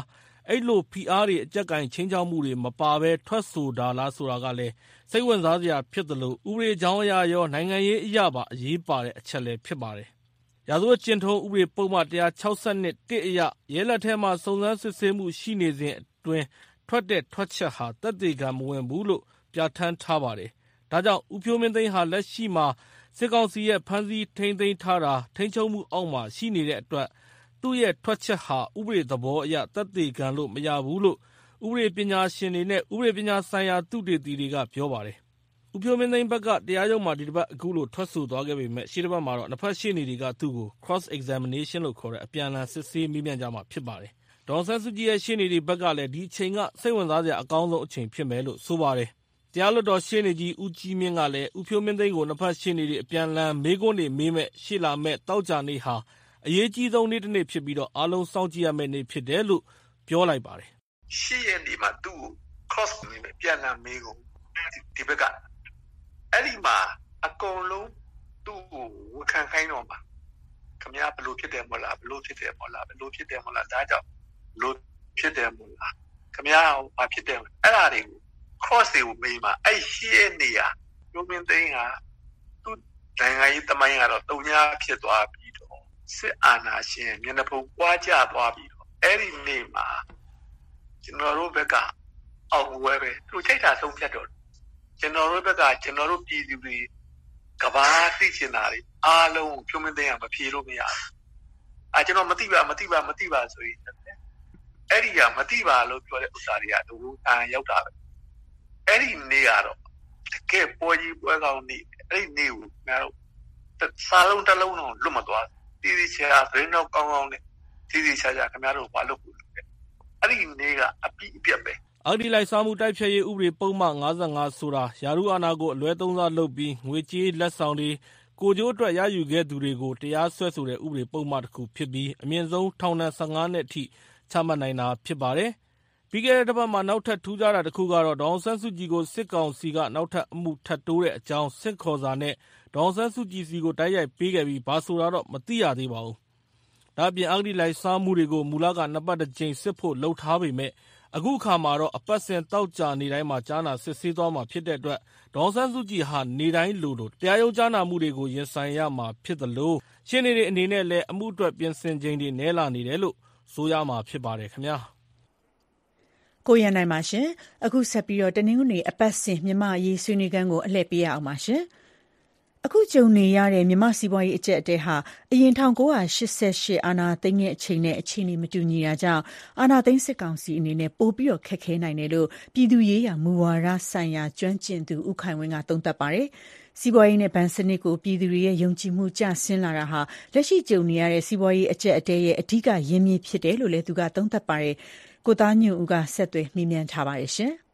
အဲ့လိုဖိအားတွေအကြက်ကင်ချင်းချောက်မှုတွေမပါဘဲထွက်ဆိုတာလားဆိုတာကလည်းစိတ်ဝင်စားစရာဖြစ်တယ်လို့ဥပဒေကြောင်းအရာရောနိုင်ငံရေးအရာပါအရေးပါတဲ့အချက်လည်းဖြစ်ပါတယ်။ရာဇဝတ်ကျင့်ထုံးဥပဒေပုံမှန်one sixty-twoအရရဲလက်ထဲမှာစုံစမ်းစစ်ဆေးမှုရှိနေစဉ်အတွင်းထွက်တဲ့ထွက်ချက်ဟာသက်သေခံမဝင်ဘူးလို့ပြဋ္ဌာန်းထားပါတယ်။ဒါကြောင့်ဦးဖြိုးမင်းသိန်းဟာလက်ရှိမှာစစ်ကောင်စီရဲ့ဖမ်းဆီးထိန်းသိမ်းထားတာထိန်းချုပ်မှုအောက်မှာရှိနေတဲ့အတွက်သူ့ရဲ့ထွက်ချက်ဟာဥပဒေသဘောအရသက်သေခံလို့မရဘူးလို့ဥပဒေပညာရှင်တွေနဲ့ဥပဒေပညာဆိုင်ရာသုတေသီတွေကပြောပါတယ်။ဦးဖြိုးမင်းသိန်းဘက်ကတရားရုံးမှာဒီတစ်ပတ်အခုလိုထွက်ဆိုသွားခဲ့ပေမဲ့ရှေ့တစ်ပတ်မှာတော့နှစ်ဖက်ရှေ့နေတွေကသူ့ကို cross examination လို့ခေါ်တဲ့အပြန်အလှန်စစ်ဆေးမေးမြန်းကြမှာဖြစ်ပါတယ်။ဒေါ်အောင်ဆန်းစုကြည်ရဲ့ရှေ့နေတွေဘက်ကလည်းဒီအချိန်ကစိတ်ဝင်စားစရာအကောင်းဆုံးအချိန်ဖြစ်မယ်လို့ဆိုပါတယ်။တရားလွှတ်တော်ရှေ့နေကြီးဦးကြီးမြင့်ကလည်းဦးဖြိုးမင်းသိန်းကိုနှစ်ဖက်ရှေ့နေတွေအပြန်အလှန်မေးခွန်းတွေမေးမဲ့ရှေ့လာမဲ့တောက်ကြနေ့ဟာအရေးကြီးဆုံးနေ့တစ်နေ့ဖြစ်ပြီးတော့အားလုံးစောင့်ကြည့်ရမယ့်နေ့ဖြစ်တယ်လို့ပြောလိုက်ပါတယ်။ရှေ့ရနေမှာသူ့ကို cross နေမယ်ပြန်လာမေးကုန်ဒီဘက်ကအဲ့ဒီမှာအကုန်လုံးသူ့ကိုဝခံခိုင်းတော့မှာခင်ဗျားဘလို့ဖြစ်တယ်မဟုတ်လားဘလို့ဖြစ်တယ်မဟုတ်လားဘလို့ဖြစ်တယ်မဟုတ်လားဒါကြောင့်ဘလို့ဖြစ်တယ်မဟုတ်လားခင်ဗျားဘာဖြစ်တယ်အဲ့ဒါတွေကို cross တွေကိုမေးမှာအဲ့ရှေ့နေရရုံးမင်းသိန်းဟာသူ့နိုင်ငံရေးတမိုင်းကတော့တုံညာဖြစ်သွားပြီးတော့စစ်အာဏာရှင်မျက်နှာဖုံးပွားကျသွားပြီးတော့အဲ့ဒီနေ့မှာကျွန်တော်တို့ဘက်ကအောင်ဝဲပဲသူချိတ်တာဆုံးဖြတ်တော့ကျွန်တော်တို့ဘက်ကကျွန်တော်တို့ပြည်သူတွေကဘာသိချင်တာတွေအားလုံးဖြုံးမသိရမဖြေလို့မရဘူးအဲကျွန်တော်မသိပါမသိပါမသိပါဆိုရင်အဲ့ဒီကမသိပါလို့ပြောတဲ့ဥစ္စာတွေကတူအာရောက်တာပဲအဲ့ဒီနေ့ကတော့တကယ်ပေါ်ကြီးပွဲကောင်းနေ့အဲ့ဒီနေ့ကိုငါတို့စားလုံးတစ်လုံးတော့လွတ်မသွားတီးတီးချာဘရင်းတော့ကောင်းကောင်းနဲ့တီးတီးချာချာခင်ဗျားတို့ဘာလုပ်ဖို့လဲအဲ့ဒီနေ့ကအပြည့်အပြတ်ပဲအဂတိလိုက်စားမှုတိုက်ဖျက်ရေးဥပဒေပုံမှန်fifty-fiveဆိုတာယာရုအာဏာကိုအလွဲသုံးစားလုပ်ပြီးငွေကြေးလက်ဆောင်တွေကိုကျိုးအတွက်ရယူခဲ့သူတွေကိုတရားစွဲဆိုတဲ့ဥပဒေပုံမှန်တစ်ခုဖြစ်ပြီးအမြင့်ဆုံးထောင်ဒဏ်fifteenနှစ်အထိချမှတ်နိုင်တာဖြစ်ပါတယ်။ပြီးခဲ့တဲ့တစ်ပတ်မှာနောက်ထပ်ထူးခြားတာတစ်ခုကတော့ဒေါ်အောင်ဆန်းစုကြည်ကိုစစ်ကောင်စီကနောက်ထပ်အမှုထပ်တိုးတဲ့အကြောင်းစစ်ခေါ်စာနဲ့ဒေါ်အောင်ဆန်းစုကြည်စီကိုတိုက်ရိုက်ပေးခဲ့ပြီးဘာဆိုတာတော့မသိရသေးပါဘူး။ဒါ့အပြင်အဂတိလိုက်စားမှုတွေကိုမူလကနှစ်ပတ်တစ်ကြိမ်စစ်ဖို့လှုံ့ထားပေမဲ့အခုအခါမှာတော့အပတ်စဉ်တောက်ကြနေတိုင်းမှာကြားနာစစ်ဆေးသွားမှာဖြစ်တဲ့အတွက်ဒေါ်အောင်ဆန်းစုကြည်ဟာနေတိုင်းလိုလိုတရားရုံးကြားနာမှုတွေကိုရင်ဆိုင်ရမှာဖြစ်သလိုရှင်းနေတဲ့အနေနဲ့လည်းအမှုအတွက်ပြင်ဆင်ချိန်တွေနည်းလာနေတယ်လို့ဆိုရမှာဖြစ်ပါတယ်ခင်ဗျာကိုရန်နိုင်ပါရှင်အခုဆက်ပြီးတော့တနင်္ဂနွေအပတ်စဉ်မြမအရေးဆွေးနွေးခန်းကိုအလှည့်ပေးရအောင်ပါရှင်အခုကြုံနေရတဲ့မြမစီးပွားရေးအကျပ်အတဲဟာအရင်nineteen eighty-eightအာဏာသိမ်းတဲ့အချိန်နဲ့အခြေအနေမတူညီတာကြောင့်အာဏာသိမ်းစစ်ကောင်စီအနေနဲ့ပိုပြီးတော့ခက်ခဲနိုင်တယ်လို့ပြည်သူရေးရာမူဝါဒဆိုင်ရာကျွမ်းကျင်သူဦးခိုင်ဝင်းကသုံးသပ်ပါတယ်။စီးပွားရေးနဲ့ဗန်စနစ်ကိုပြည်သူတွေရဲ့ယုံကြည်မှုကျဆင်းလာတာဟာလက်ရှိကြုံနေရတဲ့စီးပွားရေးအကျပ်အတဲရဲ့အဓိကရင်းမြစ်ဖြစ်တယ်လို့လည်းသူကသုံးသပ်ပါတယ်။ကိုသားညွန့်ဦးကဆက်သွယ်မေးမြန်းထားပါတယ်ရှင်။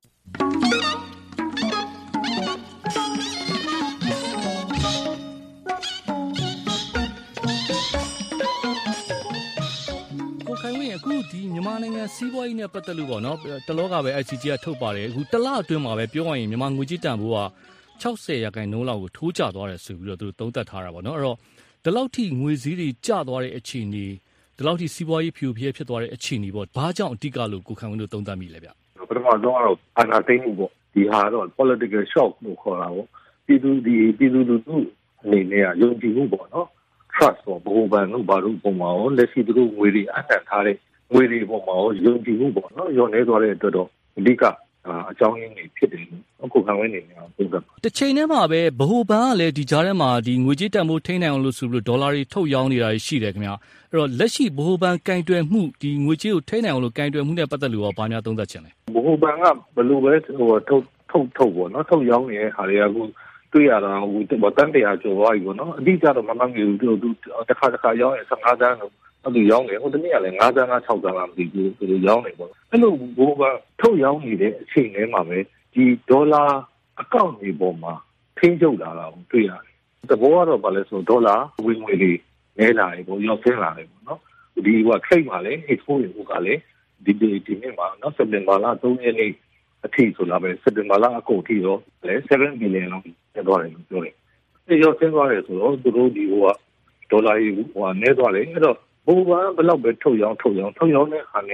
အခုဒီမြန်မာနိုင်ငံစီးပွားရေးနဲ့ပတ်သက်လို့ပေါ့နော်တလောကပဲ I C G ကထုတ်ပါတယ်အခုတလအတွင်းမှာပဲပြောရရင်မြန်မာငွေကြေးတန်ဖိုးကsixtyရာခိုင်နှုန်းလောက်ကိုထိုးကျသွားတယ်ဆိုပြီးတော့သူသုံးသပ်ထားတာပေါ့နော်အဲ့တော့ဒီလောက်ထိငွေစည်းတွေကျသွားတဲ့အခြေအနေဒီလောက်ထိစီးပွားရေးဖြူဖြဲဖြစ်သွားတဲ့အခြေအနေပေါ့ဘာကြောင့်အဓိကလို့ကိုခံဝင်းတို့သုံးသပ်မိလဲဗျပထမဆုံးကတော့အာဏာသိမ်းမှုပေါ့ဒီဟာတော့ political shock လို့ခေါ်တာပေါ့ပြည်သူဒီပြည်သူလူထုအနေနဲ့ယုံကြည်မှုပေါ့နော် trust ပေါ့ဘိုးဘန်တို့ဘာလို့ပုံမှာရောလက်ရှိသူတို့ငွေတွေအနှံ့ထားတဲ့ငွေတွေပုံမှာရောယုံကြည်မှုပေါ့နော်ရောနေသွားတဲ့အတွက်တော့အဓိကအကြောင်းရင်းတွေဖြစ်တယ်အခုခံဝင်နေတယ်ပုံစံတစ်ချိန်တည်းမှာပဲဘိုးဘန်ကလည်းဒီကြားထဲမှာဒီငွေကြေးတန်ဖိုးထိန်းနိုင်အောင်လို့ဆိုပြီးဒေါ်လာတွေထုတ်ရောင်းနေတာရှိတယ်ခင်ဗျအဲ့တော့လက်ရှိဘိုးဘန်ကင်တွယ်မှုဒီငွေကြေးကိုထိန်းနိုင်အောင်လို့ကင်တွယ်မှုနဲ့ပတ်သက်လို့ရောဘာများသုံးသပ်ချင်လဲဘိုးဘန်ကဘယ်လိုပဲဟိုထုတ်ထုတ်ထုတ်ပေါ့နော်ထုတ်ရောင်းနေတဲ့ဟာတွေကအခုတွေ့ရတာဟိုတန်တရားကျော်သွားပြီပေါ့နော်အဓိကတော့မမှန်ဘူးသူသူတစ်ခါတစ်ခါရောင်းရင်fifteenတန်းလို့အဲ့လိုရောင်းတယ်ဟိုတနေ့ကလည်းfiveတန်းလားsixတန်းလားမသိဘူးသူတို့ရောင်းနေပေါ့အဲ့လိုဘိုးကထုတ်ရောင်းနေတဲ့အချိန်ထဲမှာပဲဒီဒေါ်လာအကောင့်တွေပေါ်မှာထိန်းချုပ်လာတာကိုတွေ့ရတယ်။သဘောကတော့ဗာလဲဆိုဒေါ်လာဝင်ငွေတွေနဲလာတယ်ပေါ့ရောက်ဆင်းလာတယ်ပေါ့နော်။ဒီက trade မှာလည်း export တွေကလည်းဒီဒီဒီနေ့မှာနော်စက်တင်ဘာလthreeရက်နေ့အထိဆိုလာပဲစက်တင်ဘာလအကုန်ထိတော့လည်းseven billion လောက်ကျသွားတယ်လို့ပြောတယ်။အဲရောက်ဆင်းသွားတယ်ဆိုတော့သူတို့ဒီဟိုကဒေါ်လာဟိုနဲသွားတယ်အဲ့တော့ဘိုးကဘယ်လောက်ပဲထုတ်ရောင်းထုတ်ရောင်းထုတ်ရောင်းတဲ့ဟာနဲ့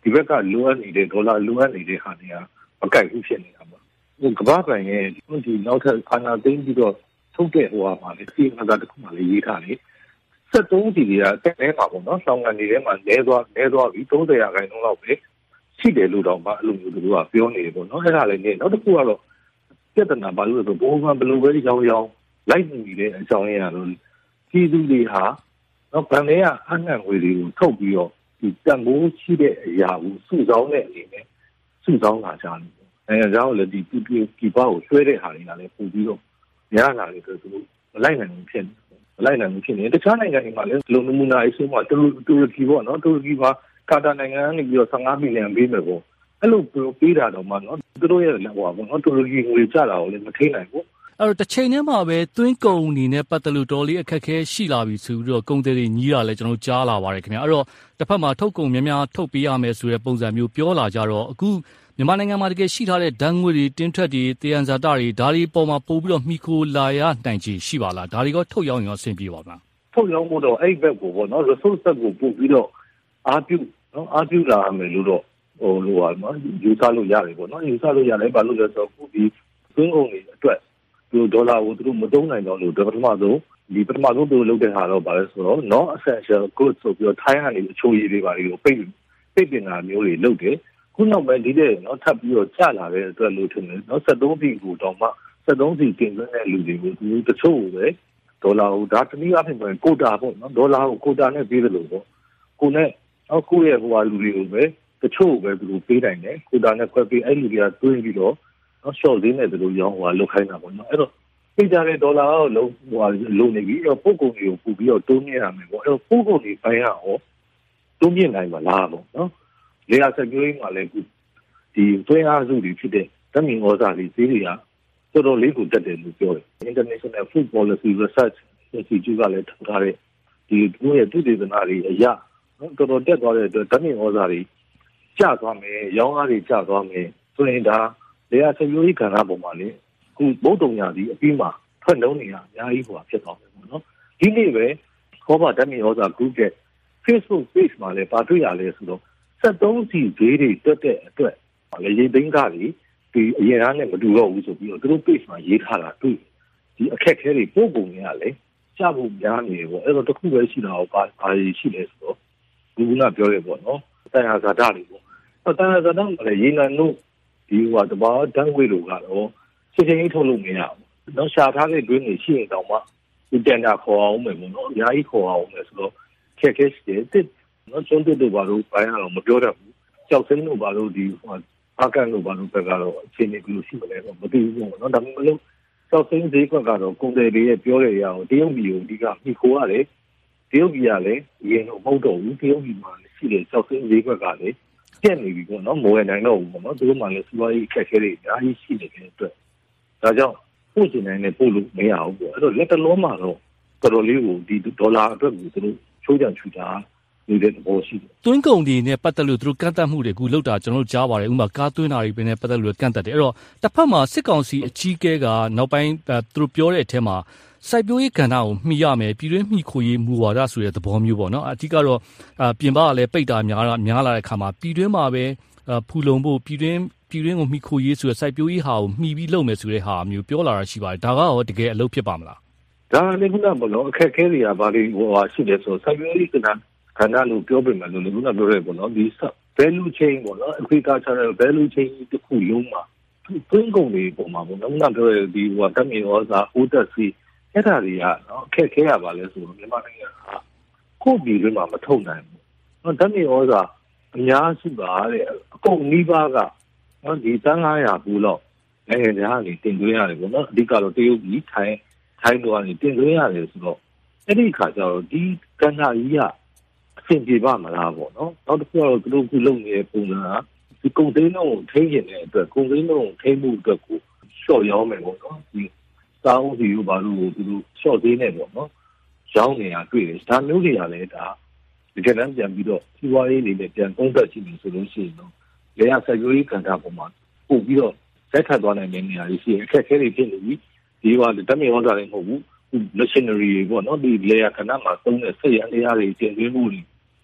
ဒီဘက်ကလိုအပ်နေတဲ့ဒေါ်လာလိုအပ်နေတဲ့ဟာတွေကမကိုက်ဘူးဖြစ်နေတာပေါ့ဟိုကမ္ဘာ့ဘဏ်ရဲ့ဒီနောက်ထပ်အာဏာသိမ်းပြီးတော့ထုတ်တဲ့ဟိုဟာမှာလေစီမံသားတစ်ခုမှလည်းရေးထားတယ်စက်သုံးစီတွေကတက်နေပါပေါ့နော်ဆောင်းကန်နေတဲ့မှာလဲသွားလဲသွားပြီးသုံးဆယ်ရာခိုင်နှုန်းလောက်ပဲရှိတယ်လို့တော့မှအဲ့လိုမျိုးသူတို့ကပြောနေတယ်ပေါ့နော်အဲ့ဒါလည်းနေနောက်တစ်ခုကတော့ပြဿနာဘာလို့လဲဆိုဘိုးကဘယ်လိုပဲရောင်းရောင်းလိုက်နေတဲ့အကြောင်းရင်းကတော့ပြည်သူတွေဟာနော်ဗန်လေးကအနှံ့ငွေတွေကိုထုတ်ပြီးတော့ဒီတန်ဖိုးရှိတဲ့အရာကိုစုဆောင်းတဲ့အနေနဲ့စုဆောင်းလာကြတယ်နိုင်ငံခြားကိုလည်းဒီပြည်ပြည်ပြည်ပကိုဆွဲတဲ့ဟာတွေကလည်းပို့ပြီးတော့များလာတယ်ဆိုတော့မလိုက်နိုင်ဘူးဖြစ်နေမလိုက်နိုင်ဘူးဖြစ်နေတခြားနိုင်ငံတွေမှာလည်းလုံနမူနာအဆိုးမှာတူတူရကီပေါ့နော်တူရကီမှာကာတာနိုင်ငံကနေပြီးတော့ဆယ့်ငါးဘီလီယံပေးမယ်ပေါ့အဲ့လိုပေးတာတော့မှနော်သူတို့ရဲ့ဟိုပါပေါ့နော်တူရကီငွေကျတာကိုလည်းမထိနိုင်ဘူးအဲ့တော့တစ်ချိန်တည်းမှာပဲသွင်းကုန်အနေနဲ့ပတ်သက်လို့တော်လေးအခက်အခဲရှိလာပြီဆိုပြီးတော့ကုန်သည်တွေညီးတာလည်းကျွန်တော်ကြားလာပါတယ်ခင်ဗျာအဲ့တော့တစ်ဖက်မှာထုတ်ကုန်များများထုတ်ပေးရမယ်ဆိုတဲ့ပုံစံမျိုးပြောလာကြတော့အခုမြန်မာနိုင်ငံမှာတကယ်ရှိထားတဲ့ဓာတ်ငွေတွေတင်းထွက်တွေတယံဇာတတွေဒါတွေပေါ်မှာပို့ပြီးတော့မိခိုလာရနိုင်ချေရှိပါလားဒါတွေကထုတ်ရောင်းရင်အဆင်ပြေပါမလားထုတ်ရောင်းဖို့တော့အဲ့ဘက်ကိုပေါ့နော် resource ဘက်ကိုပို့ပြီးတော့အားပြုနော်အားပြုလာမယ်လို့တော့ဟိုလိုပါနော်ယူဆလို့ရတယ်ပေါ့နော်ယူဆလို့ရတယ်ဘာလို့လဲဆိုတော့ခုဒီသွင်းကုန်တွေအတွက်ဒီဒေါ်လာကိုသူတို့မသုံးနိုင်တော့လို့ပထမဆုံးဒီပထမဆုံးသူတို့လုပ်တဲ့ဟာတော့ဘာလဲဆိုတော့ non essential goods ဆိုပြီးတော့ထိုင်းကနေအချိုးရည်တွေပါတွေကိုပိတ်ပိတ်ပင်တာမျိုးတွေလုပ်တယ်ခုနောက်ပိုင်းဒီတဲ့နော်ထပ်ပြီးတော့ကျလာတဲ့အတွက်လို့ထင်တယ်နော်ဆက်သုံးပြည်ကိုတော့မှဆက်သုံးပြည်တင်သွင်းတဲ့လူတွေကိုသူတချို့ပဲဒေါ်လာကိုဒါတနည်းအားဖြင့်ပြောကိုတာပေါ့နော်ဒေါ်လာကိုကိုတာနဲ့ပေးတယ်လို့ပေါ့ကိုနဲ့နော်ကိုရဲ့ဟိုဟာလူတွေကိုပဲတချို့ပဲသူတို့ပေးနိုင်တယ်ကိုတာနဲ့ခွဲပေးအဲ့လူတွေကတွင်းပြီးတော့နော် short ဈေးနဲ့သူတို့ရောင်းဟိုဟာလုတ်ခိုင်းတာပေါ့နော်အဲ့တော့ပေးကြတဲ့ဒေါ်လာကိုလုံးဟိုဟာလုံနေပြီးတော့ပို့ကုန်တွေကိုပို့ပြီးတော့တိုးမြင့်ရမယ်ပေါ့အဲ့တော့ပို့ကုန်တွေပိုင်းရအောင်တိုးမြင့်နိုင်မှာလားပေါ့နော်လေယာဆက်ပြောရင်းမှာလည်းဒီသွင်းအားစုတွေဖြစ်တဲ့ဓာတ်မြေဩဇာတွေဈေးတွေကတော်တော်လေးကိုတက်တယ်လို့ပြောတယ် International Food Policy Research Institute ကလည်းထုတ်ထားတဲ့ဒီတို့ရဲ့သူတည်သနာတွေအရနော်တော်တော်တက်သွားတဲ့အတွက်ဓာတ်မြေဩဇာတွေကျသွားမယ်ရောင်းအားတွေကျသွားမယ်ဆိုရင်ဒါလေယာဆက်ပြောရင်းကဏ္ဍပုံမှာလေခုဘုတ်တုံညာစီအပြီးမှာထွက်လုံးနေရအများကြီးဟိုဖြစ်သွားတယ်ပေါ့နော်ဒီနေ့ပဲခေါ်ပါဓာတ်မြေဩဇာ group ရဲ့ Facebook page မှာလည်းပါတွေ့ရလဲဆိုတော့ဆက်သုံးစီဈေးတွေတက်တဲ့အတွက်လေရေသိန်းကားတွေဒီအရင်အားနဲ့မတူတော့ဘူးဆိုပြီးတော့သူတို့ page မှာရေးထားတာတွေ့ဒီအခက်အခဲတွေပို့ပုံနေရလေကြဖို့များနေတယ်ပေါ့အဲ့တော့တစ်ခုပဲရှိတာတော့ဘာဘာရှိလဲဆိုတော့ဒီကပြောရပေါ့နော်တန်ဟာဇာတာတွေပေါ့အဲ့တန်ဟာဇာတာကလည်းရေနံတို့ဒီဟိုကတဘာဓာတ်ငွေတို့ကတော့ချက်ချင်းကြီးထုတ်လို့မရဘူးနော်ရှာထားတဲ့တွင်းတွေရှိရင်တော့မှဒီတန်တာခေါ်အောင်မယ်ပေါ့နော်အများကြီးခေါ်အောင်မယ်ဆိုတော့ခက်ခဲရှိတယ်နော်ကျုံးတဲ့တို့ဘာလို့ပိုင်းရအောင်မပြောတတ်ဘူးကြောက်စိမ့်တို့ဘာလို့ဒီဟိုအကန်တို့ဘာလို့ပဲကတော့အချိန်ကြီးလို့ရှိမလဲတော့မသိဘူးပေါ့နော်ဒါမှမဟုတ်ကြောက်စိမ့်ဈေးကွက်ကတော့ကုန်တယ်တွေရဲ့ပြောရရအောင်တရုတ်ပြည်ကိုအဓိကမိခိုးရတယ်တရုတ်ပြည်ကလည်းရင်တော့မဟုတ်တော့ဘူးတရုတ်ပြည်မှာရှိတဲ့ကြောက်စိမ့်ဈေးကွက်ကလည်းပြက်နေပြီပေါ့နော်မဝယ်နိုင်တော့ဘူးပေါ့နော်သူတို့မှလည်းစီးပွားရေးအခက်အခဲတွေအများကြီးရှိနေတဲ့အတွက်ဒါကြောင့်ပို့ချင်နိုင်တဲ့ပို့လို့မရဘူးပေါ့အဲ့တော့လက်တလုံးမှာတော့တော်တော်လေးကိုဒီဒေါ်လာအတွက်ကိုသူတို့ချိုးကြံချူတာနေတဲ့သဘောရှိတယ်သွင်းကုန်တွေနဲ့ပတ်သက်လို့သူတို့ကန့်သက်မှုတွေအခုလောက်တာကျွန်တော်တို့ကြားပါတယ်ဥပမာကားသွင်းတာတွေပဲနဲ့ပတ်သက်လို့ကန့်သက်တယ်အဲ့တော့တစ်ဖက်မှာစစ်ကောင်စီအကြီးအကဲကနောက်ပိုင်းသူတို့ပြောတဲ့အထက်မှာစိုက်ပျိုးရေးကဏ္ဍကိုမှီရမယ်ပြည်တွင်းမှီခိုရေးမူဝါဒဆိုတဲ့သဘောမျိုးပေါ့နော်အထူးကတော့ပြင်ပကလည်းပိတ်တာများများလာတဲ့ခါမှာပြည်တွင်းမှာပဲဖူလုံဖို့ပြည်တွင်းပြည်တွင်းကိုမှီခိုရေးဆိုတဲ့စိုက်ပျိုးရေးဟာကိုမှီပြီးလုပ်မယ်ဆိုတဲ့ဟာမျိုးပြောလာတာရှိပါတယ်ဒါကရောတကယ်အလုပ်ဖြစ်ပါမလားဒါလည်းခုနကပေါ့နော်အခက်အခဲတွေကဘာတွေဟိုဟာရှိတယ်ဆိုစိုက်ပျိုးရေးကဏ္ဍခန္ဓာလို့ပြောပြမယ်လို့လည်းခုနပြောရဲပေါ့နော်ဒီ value chain ပေါ့နော် agricultural value chain တစ်ခုလုံးမှာသွင်းကုန်တွေပုံမှာပေါ့နော်ခုနပြောရဲဒီဟိုဓာတ်မြေဩဇာအိုးတက်စီအဲ့ဒါတွေကနော်အခက်ခဲရပါလဲဆိုတော့မြန်မာနိုင်ငံကကိုယ့်ပြည်တွင်းမှာမထုတ်နိုင်ဘူးနော်ဓာတ်မြေဩဇာအများစုပါတဲ့အကုန်နီးပါးကနော်ဒီတန်းငါးရာဘူးလောက်နိုင်ငံခြားကနေတင်သွင်းရတယ်ပေါ့နော်အဓိကတော့တရုတ်ပြည်ထိုင်းထိုင်းတို့ကနေတင်သွင်းရတယ်ဆိုတော့အဲ့ဒီခါကျတော့ဒီကဏ္ဍကြီးကအဆင်ပြေပါမလားပေါ့နော်နောက်တစ်ခုကတော့သူတို့ခုလုပ်နေတဲ့ပုံစံကဒီကုန်သိန်းလုံးကိုထိန်းကျင်တဲ့အတွက်ကုန်သိန်းလုံးကိုထိန်းမှုအတွက်ကိုလျှော့ရောင်းမယ်ပေါ့နော်ဒီစာအုပ်စီကိုဘာလို့သူတို့လျှော့သေးနေပေါ့နော်ရောင်းနေတာတွေ့တယ်ဒါမျိုးတွေကလည်းဒါဒီကနေ့ပြန်ပြီးတော့စီးပွားရေးတွေနဲ့ပြန်သုံးသပ်ကြည့်လို့ဆိုလို့ရှိရင်တော့လေယာစိုက်ပျိုးရေးကဏ္ဍပေါ်မှာပို့ပြီးတော့ဆက်ထပ်သွားနိုင်တဲ့နေရာတွေရှိရင်အခက်အခဲတွေဖြစ်နေပြီဒီကဓာတ်မြေဩဇာတွေမဟုတ်ဘူး machinery တွေပေါ့နော်ဒီ layer ခဏမှာသုံးတဲ့ဆက်ရနေရာတွေတင်သွင်းမှုတွေ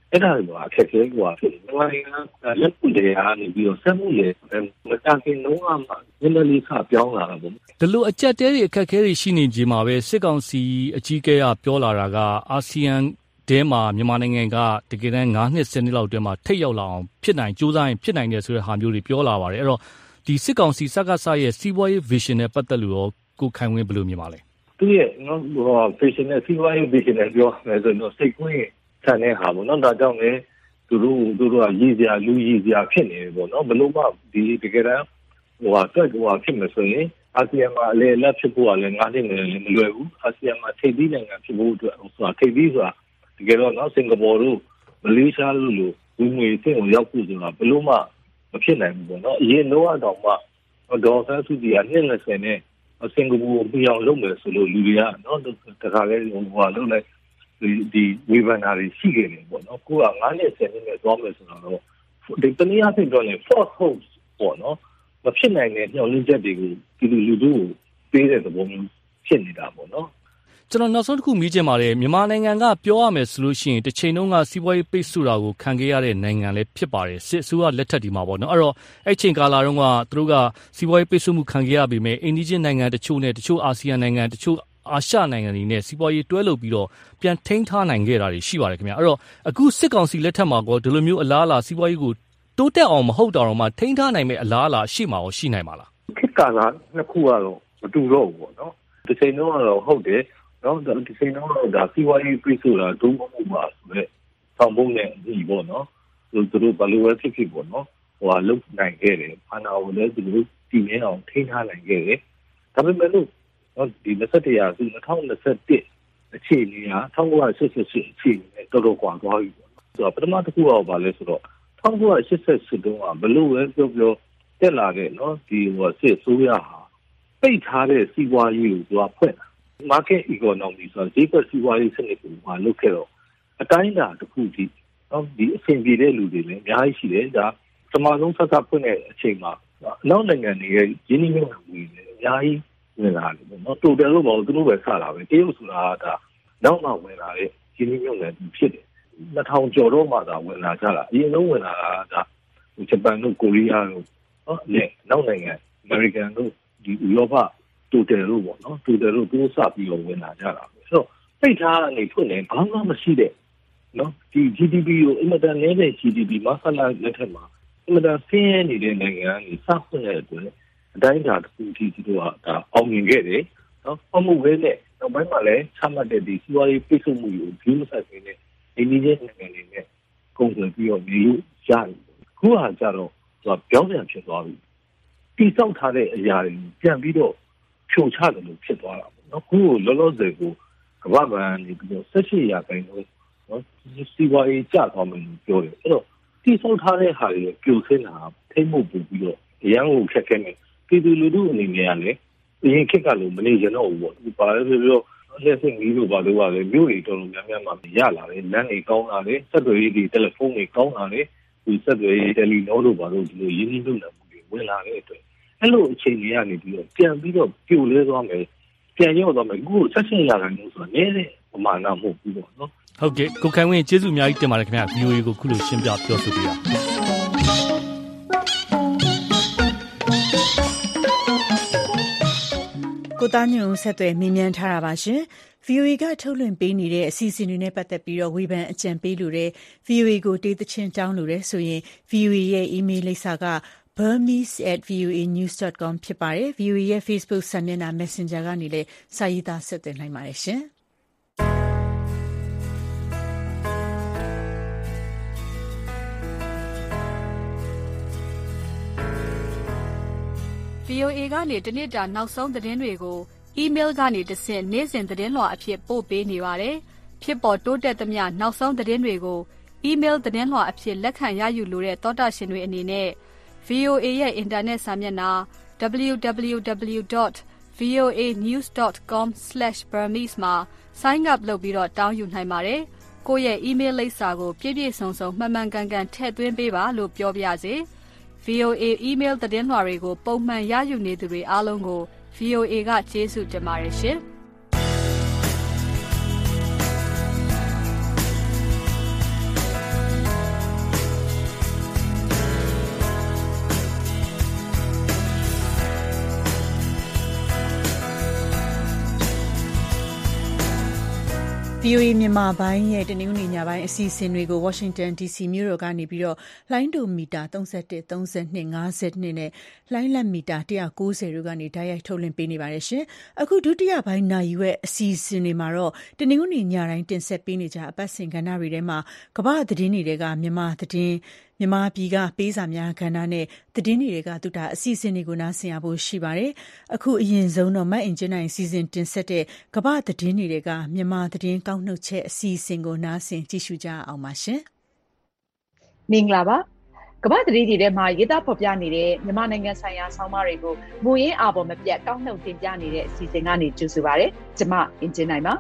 အဲ့ဒါကအခက်အခဲကဖြစ်တယ်မြန်မာနိုင်ငံလက်ပူတွေကနေပြီးတော့ဆက်မှုလေမတန်ခင်လုံးဝမှနည်းနည်းလေးခပြောင်းလာတာပေါ့ဒီလိုအကြက်တဲတွေအခက်အခဲတွေရှိနေကြမှာပဲစစ်ကောင်စီအကြီးအကဲကပြောလာတာကအာဆီယံတဲမှာမြန်မာနိုင်ငံကတကယ်တမ်း၅နှစ်၁၀နှစ်လောက်အတွင်းမှာထိပ်ရောက်လာအောင်ဖြစ်နိုင်ကြိုးစားရင်ဖြစ်နိုင်တယ်ဆိုတဲ့ဟာမျိုးတွေပြောလာပါတယ်အဲ့တော့ဒီစစ်ကောင်စီစကားစားရဲ့စီးပွားရေး vision နဲ့ပတ်သက်လို့ရောကိုခိုင်ဝင်းဘယ်လိုမြင်ပါလဲသူရဲ့နော်ဟို vision နဲ့စီးပွားရေး vision နဲ့ပြောမယ်ဆိုတော့စိတ်ကွင်းဆန်တဲ့ဟာပေါ့နော်ဒါကြောင့်လေသူတို့သူတို့ကရည်စရာလူရည်စရာဖြစ်နေတယ်ပေါ့နော်ဘလို့မှဒီတကယ်တမ်းဟိုဟာတက်ဟိုဟာဖြစ်မယ်ဆိုရင်အာဆီယံမှာအလေလက်ဖြစ်ဖို့ကလည်းငါးနှစ်နဲ့လည်းမလွယ်ဘူးအာဆီယံမှာထိပ်သီးနိုင်ငံဖြစ်ဖို့အတွက်ဆိုတာထိပ်သီးဆိုတာတကယ်တော့နော်စင်ကာပူတို့မလေးရှားတို့လိုဝင်ငွေစင်ကိုရောက်ဖို့ဆိုတာဘလို့မှမဖြစ်နိုင်ဘူးပေါ့နော်အရင်တော့တော့မှဒေါ်ဆန်းစုကြည်ကနှစ်၂၀နဲ့စင်ကာပူကိုပြောင်းလုပ်မယ်ဆိုလို့လူတွေကနော်တခါလဲဟိုဟာလုပ်လိုက်ဒီဒီဝေဖန်တာတွေရှိခဲ့တယ်ပေါ့နော်ကိုကငါးနှစ်ဆယ်နှစ်နဲ့သွားမယ်ဆိုတော့ဒီတနည်းအားဖြင့်ပြောရင် false hopes ပေါ့နော်မဖြစ်နိုင်တဲ့ညှော်လင့်ချက်တွေကိုဒီလူလူတို့ပေးတဲ့သဘောမျိုးဖြစ်နေတာပေါ့နော်ကျွန်တော်နောက်ဆုံးတစ်ခုမေးချင်ပါတယ်မြန်မာနိုင်ငံကပြောရမယ်ဆိုလို့ရှိရင်တစ်ချိန်လုံးကစီးပွားရေးပိတ်ဆို့တာကိုခံခဲ့ရတဲ့နိုင်ငံလည်းဖြစ်ပါတယ်စစ်အစိုးရလက်ထက်ဒီမှာပေါ့နော်အဲ့တော့အဲ့ချိန်ကာလတုန်းကသူတို့ကစီးပွားရေးပိတ်ဆို့မှုခံခဲ့ရပေမဲ့အိန္ဒိယနိုင်ငံတချို့နဲ့တချို့အာဆီယံနိုင်ငံတချို့အာရှနိုင်ငံတွေနဲ့စီးပွားရေးတွဲလုပ်ပြီးတော့ပြန်ထိန်းထားနိုင်ခဲ့တာတွေရှိပါတယ်ခင်ဗျာအဲ့တော့အခုစစ်ကောင်စီလက်ထက်မှာကောဒီလိုမျိုးအလားအလာစီးပွားရေးကိုတိုးတက်အောင်မဟုတ်တာတော့မှထိန်းထားနိုင်မဲ့အလားအလာရှိမှာရောရှိနိုင်မှာလားခေတ်ကာလနှစ်ခုကတော့မတူတော့ဘူးပေါ့နော်ဒီချိန်တော့တော့ဟုတ်တယ်နော်ဒီချိန်တော့ဒါစီးပွားရေးပြည့်စုံတာဒုံမမှုပါဆိုတော့ဆောင်ဖို့နဲ့ဒီပေါ့နော်သူတို့ဘယ်လိုပဲဖြစ်ဖြစ်ပေါ့နော်ဟိုဟာလုပ်နိုင်ခဲ့တယ်အာဏာကိုလည်းသူတို့တည်မြဲအောင်ထိန်းထားနိုင်ခဲ့တယ်ဒါပေမဲ့လို့နော်ဒီ၂၁ရာစု၂၀၂၁အခြေအနေက၁၉၈၈အခြေအနေနဲ့တော်တော်ကွာသွားပြီပေါ့ဆိုတော့ပထမတစ်ခုကဘာလဲဆိုတော့၁၉၈၈တုန်းကဘလို့ပဲပြောပြောတက်လာတဲ့နော်ဒီဟိုစစ်ဆိုးရဟာပိတ်ထားတဲ့စီးပွားရေးကိုသူကဖွင့်တာ market economy ဆိုတော့ဈေးကွက်စီးပွားရေးစနစ်ကိုမှာလုပ်ခဲ့တော့အတိုင်းအတာတစ်ခုထိနော်ဒီအဆင်ပြေတဲ့လူတွေလည်းအများကြီးရှိတယ်ဒါစမဆုံးဆက်ဆက်ဖွင့်တဲ့အချိန်မှာအနောက်နိုင်ငံတွေရဲ့ရင်းနှီးမြှုပ်နှံမှုတွေလည်းအများကြီးဝင်လာတယ်ပေါ့နော်တိုတယ်လို့မဟုတ်သူတို့ပဲဆလာပဲတရုတ်ဆိုတာကဒါနောက်မှဝင်လာတဲ့ရင်းနှီးမြှုပ်နှံမှုဖြစ်တယ်၂၀၀၀ကျော်တော့မှသာဝင်လာကြတာအရင်ဆုံးဝင်လာတာကဒါဂျပန်တို့ကိုရီးယားတို့နော်နဲ့နောက်နိုင်ငံအမေရိကန်တို့ဒီဥရောပတိုတယ်လို့ပေါ့နော်တိုတယ်လို့သူတို့စပြီးတော့ဝင်လာကြတာပဲဆိုတော့ပိတ်ထားနေဖွင့်နေဘာမှမရှိတဲ့နော်ဒီ ဂျီ ဒီ ပီ ကိုအင်မတန်နည်းတဲ့ ဂျီ ဒီ ပီ မဆလာလက်ထက်မှာအင်မတန်ဆင်းရဲနေတဲ့နိုင်ငံကနေစဖွင့်တဲ့အတွက်အတိုင်းအတာတစ်ခုအထိသူတို့ကဒါအောင်မြင်ခဲ့တယ်နော်အမှုဝဲနဲ့နောက်ပိုင်းမှာလည်းချမှတ်တဲ့ဒီစီးပွားရေးပိတ်ဆို့မှုကိုဒီမဆက်နေတဲ့အင်းကြီးနိုင်ငံတွေနဲ့ကုန်သွယ်ပြီးတော့နေလို့ရတယ်ခုဟာကြတော့သူကပြောင်းပြန်ဖြစ်သွားပြီတိစောက်ထားတဲ့အရာတွေပြန်ပြီးတော့ဖြိုချတယ်လို့ဖြစ်သွားတာပေါ့နော်ခုကိုလောလောဆယ်ကိုကမ္ဘာ့ဘဏ်နေပြီးတော့၁၈ရာခိုင်နှုန်းနော်စီးပွားရေးကျသွားမယ်လို့ပြောတယ်အဲ့တော့တိစောက်ထားတဲ့ဟာတွေပြိုဆင်းတာထိမ့်မှုပူပြီးတော့ရန်ကုန်ခက်ခဲနေပြည်သူလူထုအနေနဲ့ကလည်းအရင်ခက်ကလို့မနေကြတော့ဘူးပေါ့ဒီပါလဲပြောပြောလက်စစ်ကြီးလို့ပါလို့ပါလေမြို့တွေတော်တော်များများမှာရလာတယ်လမ်းတွေကောင်းလာတယ်ဆက်သွယ်ရေးတွေတယ်လီဖုန်းတွေကောင်းလာတယ်ဒီဆက်သွယ်ရေးတယ်လီနောတို့ပါလို့ဒီလိုရင်းနှီးမြှုပ်နှံမှုတွေဝင်လာတဲ့အတွက်အဲ့လိုအချိန်ကြီးကနေပြီးတော့ပြန်ပြီးတော့ပြိုလဲသွားမယ်ပြန်ရောက်သွားမယ်အခုဆက်ရှင်ရတာမျိုးဆိုတာနည်းတဲ့ပမာဏမဟုတ်ဘူးပေါ့နော်ဟုတ်ကဲ့ကိုခိုင်ဝင်းကျေးဇူးအများကြီးတင်ပါတယ်ခင်ဗျာ ဗီအိုအေ ကိုခုလိုရှင်းပြပြောဆိုပေးတာကိုသားညွန့်ဆက်သွယ်မြင်းမြန်းထားတာပါရှင်။ ဗီအိုအေ ကထုတ်လွှင့်ပေးနေတဲ့အစီအစဉ်တွေနဲ့ပတ်သက်ပြီးတော့ဝေဖန်အကြံပေးလို့တဲ့ ဗီအိုအေ ကိုတေးသချင်းတောင်းလို့တဲ့ဆိုရင် ဗီအိုအေ ရဲ့ email လိပ်စာက burmese at voa news dot com ဖြစ်ပါတယ်။ ဗီအိုအေ ရဲ့ Facebook စာမျက်နှာ Messenger ကနေလည်းစာရေးသားဆက်သွယ်နိုင်ပါတယ်ရှင်။ဗီအိုအေ ကနေတနေ့တာနောက်ဆုံးသတင်းတွေကို email ကနေတဆင့်နေ့စဉ်သတင်းလွှာအဖြစ်ပို့ပေးနေပါတယ်။ဖြစ်ပေါ်တိုးတက်သမျှနောက်ဆုံးသတင်းတွေကို email သတင်းလွှာအဖြစ်လက်ခံရယူလိုတဲ့သောတာရှင်တွေအနေနဲ့ ဗီအိုအေ ရဲ့အင်တာနက်စာမျက်နှာ double u double u double u dot voa news dot com slash burmese မှာ sign up လုပ်ပြီးတော့တောင်းယူနိုင်ပါတယ်။ကိုယ့်ရဲ့ email လိပ်စာကိုပြည့်ပြည့်စုံစုံမှန်မှန်ကန်ကန်ထည့်သွင်းပေးပါလို့ပြောပြရစေ။ဗီအိုအေ email သတင်းလွှာတွေကိုပုံမှန်ရယူနေသူတွေအားလုံးကို ဗီအိုအေ ကကျေးဇူးတင်ပါတယ်ရှင်။ဗီအိုအေ မြန်မာပိုင်းရဲ့တနင်္ဂနွေညပိုင်းအစီအစဉ်တွေကို Washington ဒီ စီ မြို့တော်ကနေပြီးတော့လိုင်းဒိုမီတာသုံး၁၁ သုံး၂ ၅၂နဲ့လိုင်းလက်မီတာ၁၉၀တို့ကနေတိုက်ရိုက်ထုတ်လွှင့်ပေးနေပါတယ်ရှင်။အခုဒုတိယပိုင်းနိုင်ရွက်အစီအစဉ်တွေမှာတော့တနင်္ဂနွေညတိုင်းတင်ဆက်ပေးနေကြအပတ်စဉ်ကဏ္ဍတွေထဲမှာကမ္ဘာသတင်းတွေကမြန်မာသတင်းမြန်မာပြည်ကပေးစာများကဏ္ဍနဲ့သတင်းတွေကသူတာအစီအစဉ်တွေကိုနားဆင်ရဖို့ရှိပါတယ်။အခုအရင်ဆုံးတော့မတ်အင်ဂျင်နိုင်စီစဉ်တင်ဆက်တဲ့ကမ္ဘာသတင်းတွေကမြန်မာသတင်းကောက်နှုတ်ချက်အစီအစဉ်ကိုနားဆင်ကြည့်ရှုကြအောင်ပါရှင်။မင်္ဂလာပါ။ကမ္ဘာသတင်းတွေထဲမှာရေးသားဖော်ပြနေတဲ့မြန်မာနိုင်ငံဆိုင်ရာဆောင်းပါးတွေကိုမူရင်းအာပေါ်မပြတ်ကောက်နှုတ်တင်ပြနေတဲ့အစီအစဉ်ကနေကြိုဆိုပါရစေ။ကျွန်မအင်ဂျင်နိုင်ပါ။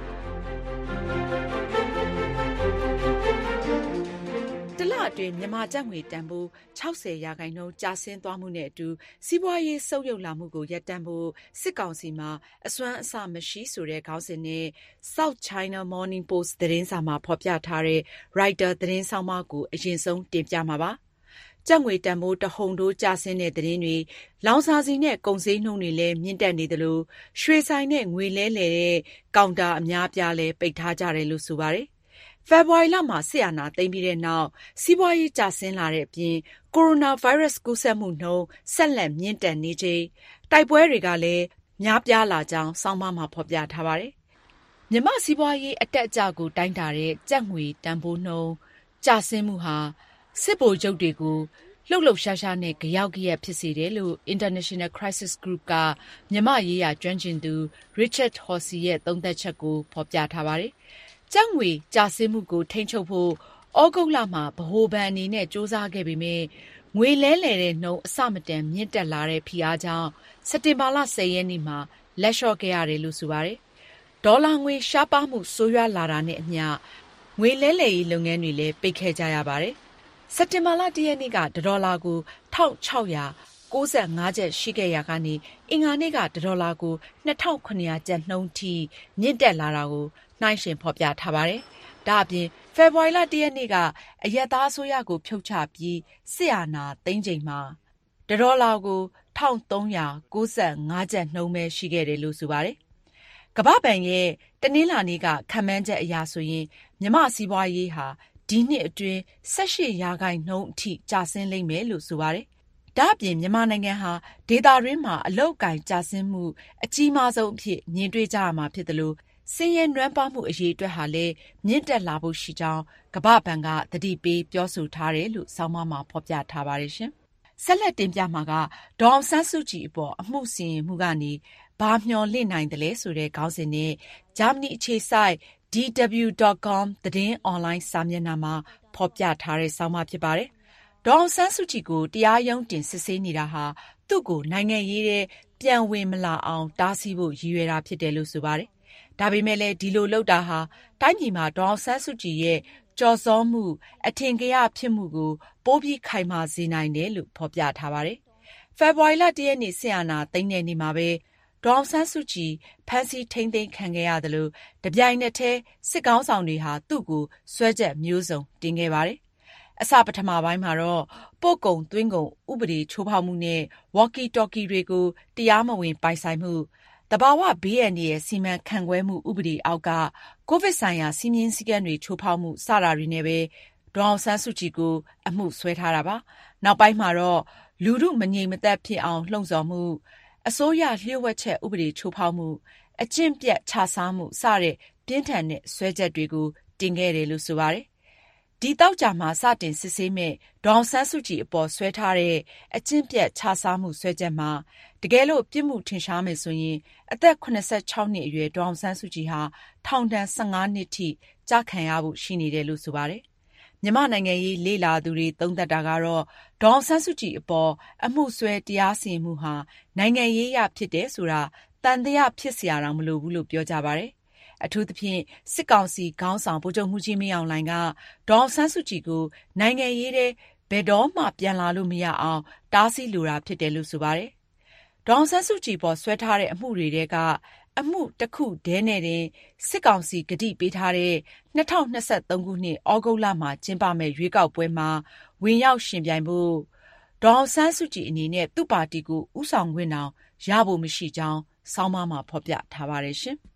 အတွင်းမြန်မာကျပ်ငွေတန်ဖိုး၆၀ရာခိုင်နှုန်းကျဆင်းသွားမှုနဲ့အတူစီးပွားရေးဆုတ်ယုတ်လာမှုကိုရပ်တန့်ဖို့စစ်ကောင်စီမှာအစွမ်းအစမရှိဆိုတဲ့ခေါင်းစဉ်နဲ့ South China Morning Post သတင်းစာမှာဖော်ပြထားတဲ့ Reuters သတင်းဆောင်းပါးကိုအရင်ဆုံးတင်ပြမှာပါ။ကျပ်ငွေတန်ဖိုးတဟုန်ထိုးကျဆင်းတဲ့သတင်းတွေလောင်စာဆီနဲ့ကုန်စည်နှုန်းတွေလည်းမြင့်တက်နေသလိုရွှေဆိုင်နဲ့ငွေလဲလှယ်တဲ့ကောင်တာအများပြားလည်းပိတ်ထားကြတယ်လို့ဆိုပါတယ်ဖေဖော်ဝါရီလမှာစစ်အာဏာသိမ်းပြီးတဲ့နောက်စီးပွားရေးကျဆင်းလာတဲ့အပြင်ကိုရိုနာဗိုင်းရပ်စ်ကူးစက်မှုနှုန်းဆက်လက်မြင့်တက်နေချိန်တိုက်ပွဲတွေကလည်းများပြားလာကြောင်းဆောင်းပါးမှာဖော်ပြထားပါတယ်။မြန်မာစီးပွားရေးအတက်အကျကိုတိုင်းတာတဲ့ကျပ်ငွေတန်ဖိုးနှုန်းကျဆင်းမှုဟာစစ်ဗိုလ်ချုပ်တွေကိုလှုပ်လှုပ်ရှားရှားနဲ့ကြောက်ကြက်ဖြစ်စေတယ်လို့ International Crisis Group ကမြန်မာရေးရာကျွမ်းကျင်သူ Richard Horsey ရဲ့သုံးသပ်ချက်ကိုဖော်ပြထားပါတယ်။ကျပ်ငွေကျဆင်းမှုကိုထိန်းချုပ်ဖို့ဩဂုတ်လမှာဗဟိုဘဏ်အနေနဲ့စ조사ခဲ့ပေမဲ့ငွေလဲလှယ်တဲ့နှုန်းအဆမတန်မြင့်တက်လာတဲ့ဖိအားကြောင့်စက်တင်ဘာလ၁၀ရက်နေ့မှာလက်လျှော့ခဲ့ရတယ်လို့ဆိုပါတယ်။ဒေါ်လာငွေရှားပါးမှုဆိုးရွားလာတာနဲ့အမျှငွေလဲလှယ်ရေးလုပ်ငန်းတွေလည်းပိတ်ခဲ့ကြရပါတယ်။စက်တင်ဘာလ၁ရက်နေ့ကဒေါ်လာကို၁၆၉၅ကျပ်ရှိခဲ့ရာကနေအင်္ဂါနေ့ကဒေါ်လာကို၂၇၀၀ကျပ်နှုန်းထိမြင့်တက်လာတာကိုနှိုင်းယှဉ်ဖော်ပြထားပါတယ်။ဒါအပြင်ဖေဖော်ဝါရီလ၁ရက်နေ့ကအရပ်သားအစိုးရကိုဖြုတ်ချပြီးစစ်အာဏာသိမ်းချိန်မှာဒေါ်လာကို၁၃၉၅ကျပ်နှုန်းပဲရှိခဲ့တယ်လို့ဆိုပါတယ်။ကမ္ဘာ့ဘဏ်ရဲ့တနင်္လာနေ့ကခန့်မှန်းချက်အရဆိုရင်မြန်မာစီးပွားရေးဟာဒီနှစ်အတွင်း၁၈ရာခိုင်နှုန်းအထိကျဆင်းလိမ့်မယ်လို့ဆိုပါတယ်။ဒါ့အပြင်မြန်မာနိုင်ငံဟာဒေသတွင်းမှာအလုတ်ကင်ကျဆင်းမှုအကြီးမားဆုံးအဖြစ်မြင်တွေ့ကြရမှာဖြစ်တယ်လို့ဆင်းရဲနွမ်းပါးမှုအရေးအတွက်ဟာလည်းမြင့်တက်လာဖို့ရှိကြောင်းကမ္ဘာ့ဘဏ်ကသတိပေးပြောဆိုထားတယ်လို့ဆောင်းပါးမှာဖော်ပြထားပါတယ်ရှင်။ဆက်လက်တင်ပြမှာကဒေါ်အောင်ဆန်းစုကြည်အပေါ်အမှုစီရင်မှုကနေဘာမျှော်လင့်နိုင်တယ်လဲဆိုတဲ့ခေါင်းစဉ်နဲ့ဂျာမနီအခြေစိုက် D W dot com သတင်းအွန်လိုင်းစာမျက်နှာမှာဖော်ပြထားတဲ့ဆောင်းပါးဖြစ်ပါတယ်။ဒေါ်အောင်ဆန်းစုကြည်ကိုတရားရုံးတင်စစ်ဆေးနေတာဟာသူ့ကိုနိုင်ငံရေးထဲပြန်ဝင်မလာအောင်တားဆီးဖို့ရည်ရွယ်တာဖြစ်တယ်လို့ဆိုပါတယ်။ဒါပေမဲ့လည်းဒီလိုလုပ်တာဟာတိုင်းပြည်မှာဒေါ်အောင်ဆန်းစုကြည်ရဲ့ကြော်စောမှုအထင်ကရဖြစ်မှုကိုပိုပြီးခိုင်မာစေနိုင်တယ်လို့ဖော်ပြထားပါတယ်။ဖေဖော်ဝါရီလ၁ရက်နေ့ဆီယနာသိန်းတဲ့နေ့မှာပဲဒေါ်အောင်ဆန်းစုကြည်ဖမ်းဆီးထိန်းသိမ်းခံခဲ့ရတယ်လို့တပြိုင်နက်တည်းစစ်ကောင်းဆောင်တွေဟာသူ့ကိုဆွဲချက်မျိုးစုံတင်ခဲ့ပါတယ်။အစပထမပိုင်းမှာတော့ပို့ကုန်သွင်းကုန်ဥပဒေချိုးဖောက်မှုနဲ့ဝေါ်ကီတော်ကီတွေကိုတရားမဝင်ပိုင်ဆိုင်မှုတဘာဝဘေးအန္တရာယ်စီမံခန့်ခွဲမှုဥပဒေအောက်ကကိုဗစ်ဆိုင်ရာစီမင်းစည်းကမ်းတွေချိုးဖောက်မှုစတာတွေနဲ့ပဲဒေါ်အောင်ဆန်းစုကြည်ကိုအမှုဆွဲထားတာပါ။နောက်ပိုင်းမှာတော့လူထုမငြိမ်မသက်ဖြစ်အောင်လှုံ့ဆော်မှုအစိုးရလျှို့ဝှက်ချက်ဥပဒေချိုးဖောက်မှုအကျင့်ပြတ်ခြစားမှုစတဲ့ပြင်းထန်တဲ့ဆွဲချက်တွေကိုတင်ခဲ့တယ်လို့ဆိုပါတယ်။ဒီတောက်ကြမှာစတင်စစ်ဆေးမဲ့ဒေါ်အောင်ဆန်းစုကြည်အပေါ်ဆွဲထားတဲ့အကျင့်ပြတ်ခြစားမှုဆွဲချက်မှာတကယ်လို့ပြစ်မှုထင်ရှားမယ်ဆိုရင်အသက်၇၆နှစ်အရွယ်ဒေါ်အောင်ဆန်းစုကြည်ဟာထောင်ဒဏ်၁၅နှစ်ထိကျခံရဖို့ရှိနေတယ်လို့ဆိုပါတယ်။မြန်မာနိုင်ငံရေးလေ့လာသူတွေသုံးသပ်တာကတော့ဒေါ်အောင်ဆန်းစုကြည်အပေါ်အမှုဆွဲတရားစီရင်မှုဟာနိုင်ငံရေးရဖြစ်တယ်ဆိုတာတန်တရားဖြစ်เสียတောင်မလိုဘူးလို့ပြောကြပါတယ်။အထူးသဖြင့်စစ်ကောင်စီခေါင်းဆောင်ဗိုလ်ချုပ်မှူးကြီးမင်းအောင်လှိုင်ကဒေါ်အောင်ဆန်းစုကြည်ကိုနိုင်ငံရေးထဲဘယ်တော့မှပြန်လာလို့မရအောင်တားဆီးလိုတာဖြစ်တယ်လို့ဆိုပါတယ်။ဒေါ်အောင်ဆန်းစုကြည်ပေါ်ဆွဲထားတဲ့အမှုတွေထဲကအမှုတစ်ခုတည်းနဲ့တင်စစ်ကောင်စီကတိပေးထားတဲ့၂၀၂၃ခုနှစ်ဩဂုတ်လမှာကျင်းပမဲ့ရွေးကောက်ပွဲမှာဝင်ရောက်ရှင်ပြိုင်ဖို့ဒေါ်အောင်ဆန်းစုကြည်အနေနဲ့သူ့ပါတီကိုဥဆောင်ခွင့်တောင်ရဖို့မရှိကြောင်းဆောင်းပါးမှာဖော်ပြထားပါတယ်ရှင်။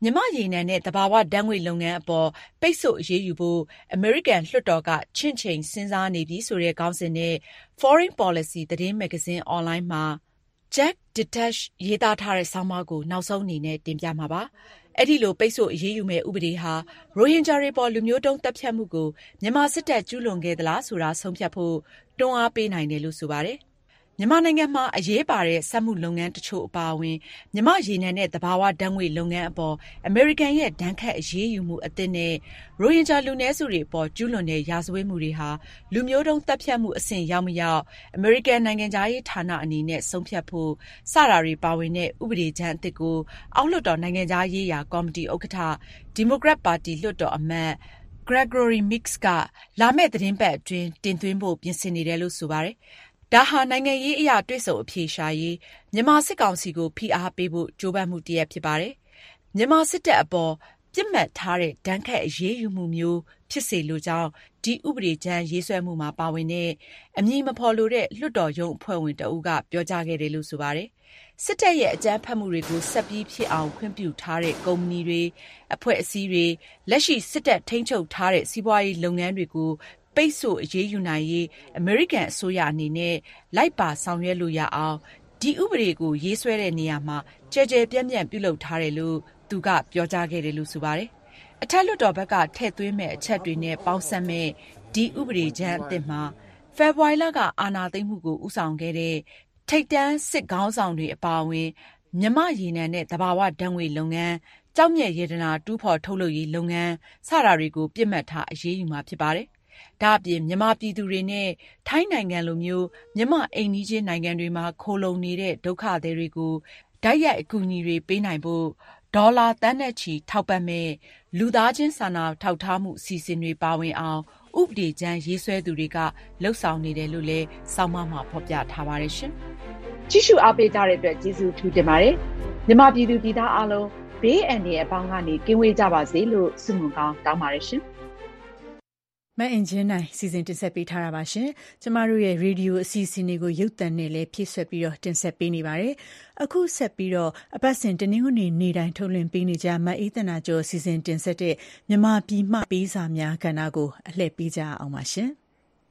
မြန်မာ့ရေနံနဲ့သဘာဝဓာတ်ငွေ့လုပ်ငန်းအပေါ်ပိတ်ဆို့အရေးယူဖို့အမေရိကန်လွှတ်တော်ကချင့်ချိန်စဉ်းစားနေပြီဆိုတဲ့ခေါင်းစဉ်နဲ့ Foreign Policy သတင်းမဂ္ဂဇင်းအွန်လိုင်းမှာ Jack Detache ရေးသားထားတဲ့ဆောင်းပါးကိုနောက်ဆုံးအနေနဲ့တင်ပြမှာပါ။အဲ့ဒီလိုပိတ်ဆို့အရေးယူမဲ့ဥပဒေဟာရိုဟင်ဂျာတွေပေါ်လူမျိုးတုံးတပ်ဖြတ်မှုကိုမြန်မာစစ်တပ်ကျူးလွန်ခဲ့သလားဆိုတာဆုံးဖြတ်ဖို့တွန်းအားပေးနိုင်တယ်လို့ဆိုပါတယ်။မြန်မာနိုင်ငံမှာအရေးပါတဲ့စက်မှုလုပ်ငန်းတချို့အပါအဝင်မြန်မာရေနံနဲ့သဘာဝဓာတ်ငွေ့လုပ်ငန်းအပေါ်အမေရိကန်ရဲ့ဒဏ်ခတ်အရေးယူမှုအသစ်နဲ့ရိုဟင်ဂျာလူနည်းစုတွေပေါ်ကျူးလွန်တဲ့ရာဇဝတ်မှုတွေဟာလူမျိုးတုံးတပ်ဖြတ်မှုအဆင့်ရောက်မရောက်အမေရိကန်နိုင်ငံသားရေးဌာနအနေနဲ့ဆုံးဖြတ်ဖို့စတာတွေပါဝင်တဲ့ဥပဒေကြမ်းအသစ်ကိုအောက်လွှတ်တော်နိုင်ငံသားရေးရာကော်မတီဥက္ကဋ္ဌဒီမိုကရက်ပါတီလွှတ်တော်အမတ် Gregory Meeks ကလာမယ့်သတင်းပတ်အတွင်းတင်သွင်းဖို့ပြင်ဆင်နေတယ်လို့ဆိုပါတယ်။ဒါဟာနိုင်ငံရေးအရာတွေ့ဆုံအဖြေရှာရေးမြန်မာစစ်ကောင်စီကိုဖိအားပေးဖို့ကြိုးပမ်းမှုတစ်ရပ်ဖြစ်ပါတယ်။မြန်မာစစ်တပ်အပေါ်ပြစ်မှတ်ထားတဲ့ဒဏ်ခတ်အရေးယူမှုမျိုးဖြစ်စေလိုကြောင်းဒီဥပဒေကြမ်းရေးဆွဲမှုမှာပါဝင်တဲ့အမည်မဖော်လိုတဲ့လွှတ်တော်ရုံးအဖွဲ့ဝင်တဦးကပြောကြားခဲ့တယ်လို့ဆိုပါတယ်။စစ်တပ်ရဲ့အကြမ်းဖက်မှုတွေကိုဆက်ပြီးဖြစ်အောင်ခွင့်ပြုထားတဲ့ကုမ္ပဏီတွေအဖွဲ့အစည်းတွေလက်ရှိစစ်တပ်ထိန်းချုပ်ထားတဲ့စီးပွားရေးလုပ်ငန်းတွေကိုပိတ်ဆို့အရေးယူနိုင်ရေးအမေရိကန်အစိုးရအနေနဲ့လိုက်ပါဆောင်ရွက်လို့ရအောင်ဒီဥပဒေကိုရေးဆွဲတဲ့နေရာမှာကြဲကြဲပြန့်ပြန့်ပြုလုပ်ထားတယ်လို့သူကပြောကြားခဲ့တယ်လို့ဆိုပါတယ်။အထက်လွှတ်တော်ဘက်ကထည့်သွင်းမဲ့အချက်တွေနဲ့ပေါင်းစပ်မဲ့ဒီဥပဒေကြမ်းအသစ်မှာဖေဖော်ဝါရီလကအာဏာသိမ်းမှုကိုဥဆောင်ခဲ့တဲ့ထိပ်တန်းစစ်ခေါင်းဆောင်တွေအပါအဝင်မြန်မာရေနံနဲ့သဘာဝဓာတ်ငွေ့လုပ်ငန်းကြောက်မြက်ရေဒနာတူးဖော်ထုတ်လုပ်ရေးလုပ်ငန်းစတာတွေကိုပြစ်မှတ်ထားအရေးယူမှာဖြစ်ပါတယ်။ဒါအပြင်မြန်မာပြည်သူတွေနဲ့ထိုင်းနိုင်ငံလိုမျိုးမြန်မာအိမ်နီးချင်းနိုင်ငံတွေမှာခိုလုံနေတဲ့ဒုက္ခသည်တွေကိုဓာတ်ရိုက်အကူအညီတွေပေးနိုင်ဖို့ဒေါ်လာသန်းနဲ့ချီထောက်ပံ့မဲ့လူသားချင်းစာနာထောက်ထားမှုအစီအစဉ်တွေပါဝင်အောင်ဥပဒေကြမ်းရေးဆွဲသူတွေကလှုပ်ဆောင်နေတယ်လို့လည်းစောင်းမမှာဖော်ပြထားပါတယ်ရှင်။ကြည့်ရှုအားပေးကြတဲ့အတွက်ကျေးဇူးထူးတင်ပါတယ်။မြန်မာပြည်သူပြည်သားအားလုံးဘေးအန္တရာယ်အပေါင်းကနေကင်းဝေးကြပါစေလို့ဆုမွန်ကောင်းတောင်းပါတယ်ရှင်။မအင်ဂျင်နိုင်စီစဉ်တင်ဆက်ပေးထားတာပါရှင်။ကျမတို့ရဲ့ရေဒီယိုအစီအစဉ်တွေကိုရုပ်သံနဲ့လည်းဖြည့်ဆွက်ပြီးတော့တင်ဆက်ပေးနေပါတယ်။အခုဆက်ပြီးတော့အပတ်စဉ်တနင်္ဂနွေနေ့တိုင်းထုတ်လွှင့်ပေးနေကြမအေးသနာကျော်စီစဉ်တင်ဆက်တဲ့မြန်မာပြည်မှပေးစာများကဏ္ဍကိုအလှည့်ပေးကြအောင်ပါရှင်။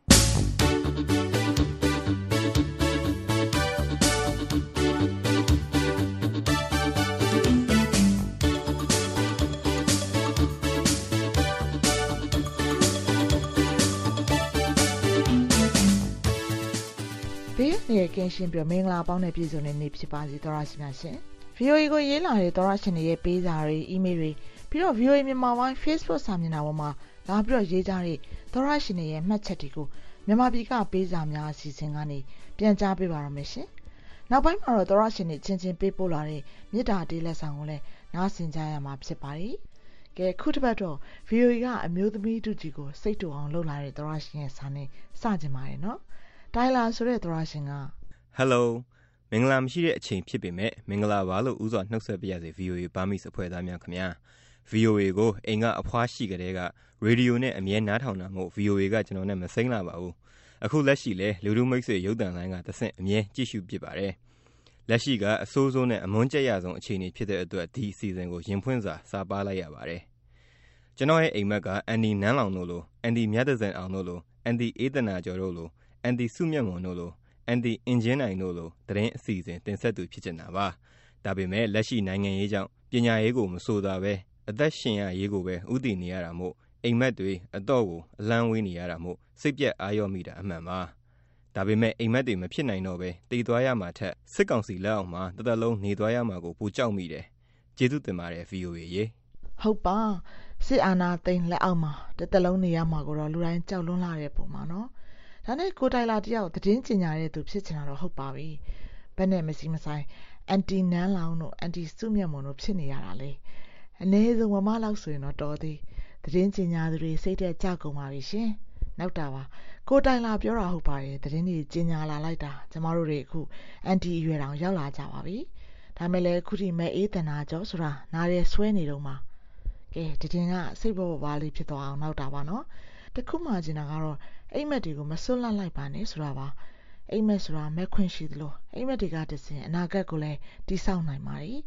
ဘေးနေကင်းရှင်းပြီးမင်္ဂလာပေါင်းနဲ့ပြည့်စုံတဲ့နေ့ဖြစ်ပါစေသောရရှိများရှင်။ဗီအိုအေ ကိုရေးလာတဲ့သောရရှင်တွေရဲ့ပေးစာတွေအီးမေးလ်တွေပြီးတော့ ဗီအိုအေ မြန်မာပိုင်း Facebook စာမျက်နှာပေါ်မှာလာပြီးတော့ရေးကြတဲ့သောရရှင်တွေရဲ့မှတ်ချက်တွေကိုမြန်မာပြည်ကပေးစာများအစီအစဉ်ကနေပြန်ကြားပေးပါရမယ်ရှင်။နောက်ပိုင်းမှာတော့သောရရှင်တွေချင်းချင်းပေးပို့လာတဲ့မေတ္တာတေးလက်ဆောင်ကိုလည်းနားဆင်ကြရမှာဖြစ်ပါတယ်။ကဲခုတစ်ပတ်တော့ ဗီအိုအေ ကအမျိုးသမီးတူကြီးကိုစိတ်တူအောင်လုပ်လာတဲ့သောရရှင်ရဲ့စာနဲ့စကြင်ပါတယ်နော်။တိုင်လာဆိုတဲ့သောရရှင်က Hello မင်္ဂလာမရှိတဲ့အချိန်ဖြစ်ပေမဲ့မင်္ဂလာပါလို့ဥစွာနှုတ်ဆက်ပြရစေ ဗီအိုအေ ဘာမီစ်အဖွဲ့သားများခင်ဗျာ ဗီအိုအေ ကိုအိမ်ကအဖွားရှိကြတဲ့ကရေဒီယိုနဲ့အမြဲနားထောင်တာမို့ ဗီအိုအေ ကကျွန်တော်နဲ့မစိမ့်လာပါဘူးအခုလက်ရှိလဲလူလူမိတ်ဆွေရုပ်သံလိုင်းကတဆင့်အမြဲကြည့်ရှုပြပါတယ်လက်ရှိကအစိုးစိုးနဲ့အမွန်းကျက်ရဆုံးအခြေအနေဖြစ်တဲ့အတွက်ဒီအစီအစဉ်ကိုရင်ဖွင့်စာစာပါလိုက်ရပါတယ်ကျွန်တော်ရဲ့အိမ်မက်ကအန်ဒီနန်းလောင်တို့လိုအန်ဒီမြတ်တဇန်အောင်တို့လိုအန်ဒီအေးတနာကျော်တို့လိုအန်ဒီစုမြတ်မွန်တို့လိုအန်တီအင်ဂျင်နိုင်တို့လိုသတင်းအစီအစဉ်တင်ဆက်သူဖြစ်နေတာပါဒါပေမဲ့လက်ရှိနိုင်ငံရေးကြောင့်ပညာရေးကိုမဆိုတာပဲအသက်ရှင်ရရေးကိုပဲဥတည်နေရတာမို့အိမ်မက်တွေအတော့ကိုအလန်းဝေးနေရတာမို့စိတ်ပြက်အာရုံမိတာအမှန်ပါဒါပေမဲ့အိမ်မက်တွေမဖြစ်နိုင်တော့ပဲတည်သွားရမှာထက်စစ်ကောင်စီလက်အောက်မှာတသက်လုံးနေသွားရမှာကိုပူကြောက်မိတယ်ကျေးဇူးတင်ပါတယ် ဗီအိုအေ ရေဟုတ်ပါစစ်အာဏာသိမ်းလက်အောက်မှာတသက်လုံးနေရမှာကိုတော့လူတိုင်းကြောက်လွန်းလာတဲ့ပုံမှာနော်ဒါနဲ့ကိုတိုင်လာတယောက်သတင်းကျင်ညာတဲ့သူဖြစ်ချင်တာတော့ဟုတ်ပါပြီဘယ်နဲ့မစီမဆိုင်အန်တီနန်းလောင်တို့အန်တီစုမြတ်မွန်တို့ဖြစ်နေရတာလေအနည်းဆုံးမမလောက်ဆိုရင်တော့တော်သေးသတင်းကျင်ညာသူတွေစိတ်တက်ကြကုန်ပါပြီရှင်နောက်တာပါကိုတိုင်လာပြောတာဟုတ်ပါတယ်သတင်းတွေကျင်ညာလာလိုက်တာကျမတို့တွေအခုအန်တီအရွယ်တောင်ရောက်လာကြပါပြီဒါမဲ့လည်းခုထိမဲ့အေးတနာကြောဆိုတာနားရဲဆွဲနေတော့မှာကဲတတင်ကစိတ်ပေါ်ပါလေးဖြစ်သွားအောင်နောက်တာပါနော်တခုမှကျင်တာကတော့အိမ်မက်တွေကိုမစွန့်လတ်လိုက်ပါနဲ့ဆိုတာပါအိမ်မက်ဆိုတာမဲ့ခွင့်ရှိသလိုအိမ်မက်တွေကတစင်အနာဂတ်ကိုလည်းတိဆောက်နိုင်ပါတယ်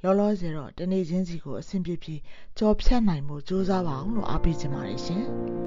လောလောဆယ်တော့တနေ့ချင်းစီကိုအဆင်ပြေပြေကြော်ဖြတ်နိုင်မှုစူးစမ်းပါအောင်လို့အားပေးချင်ပါတယ်ရှင်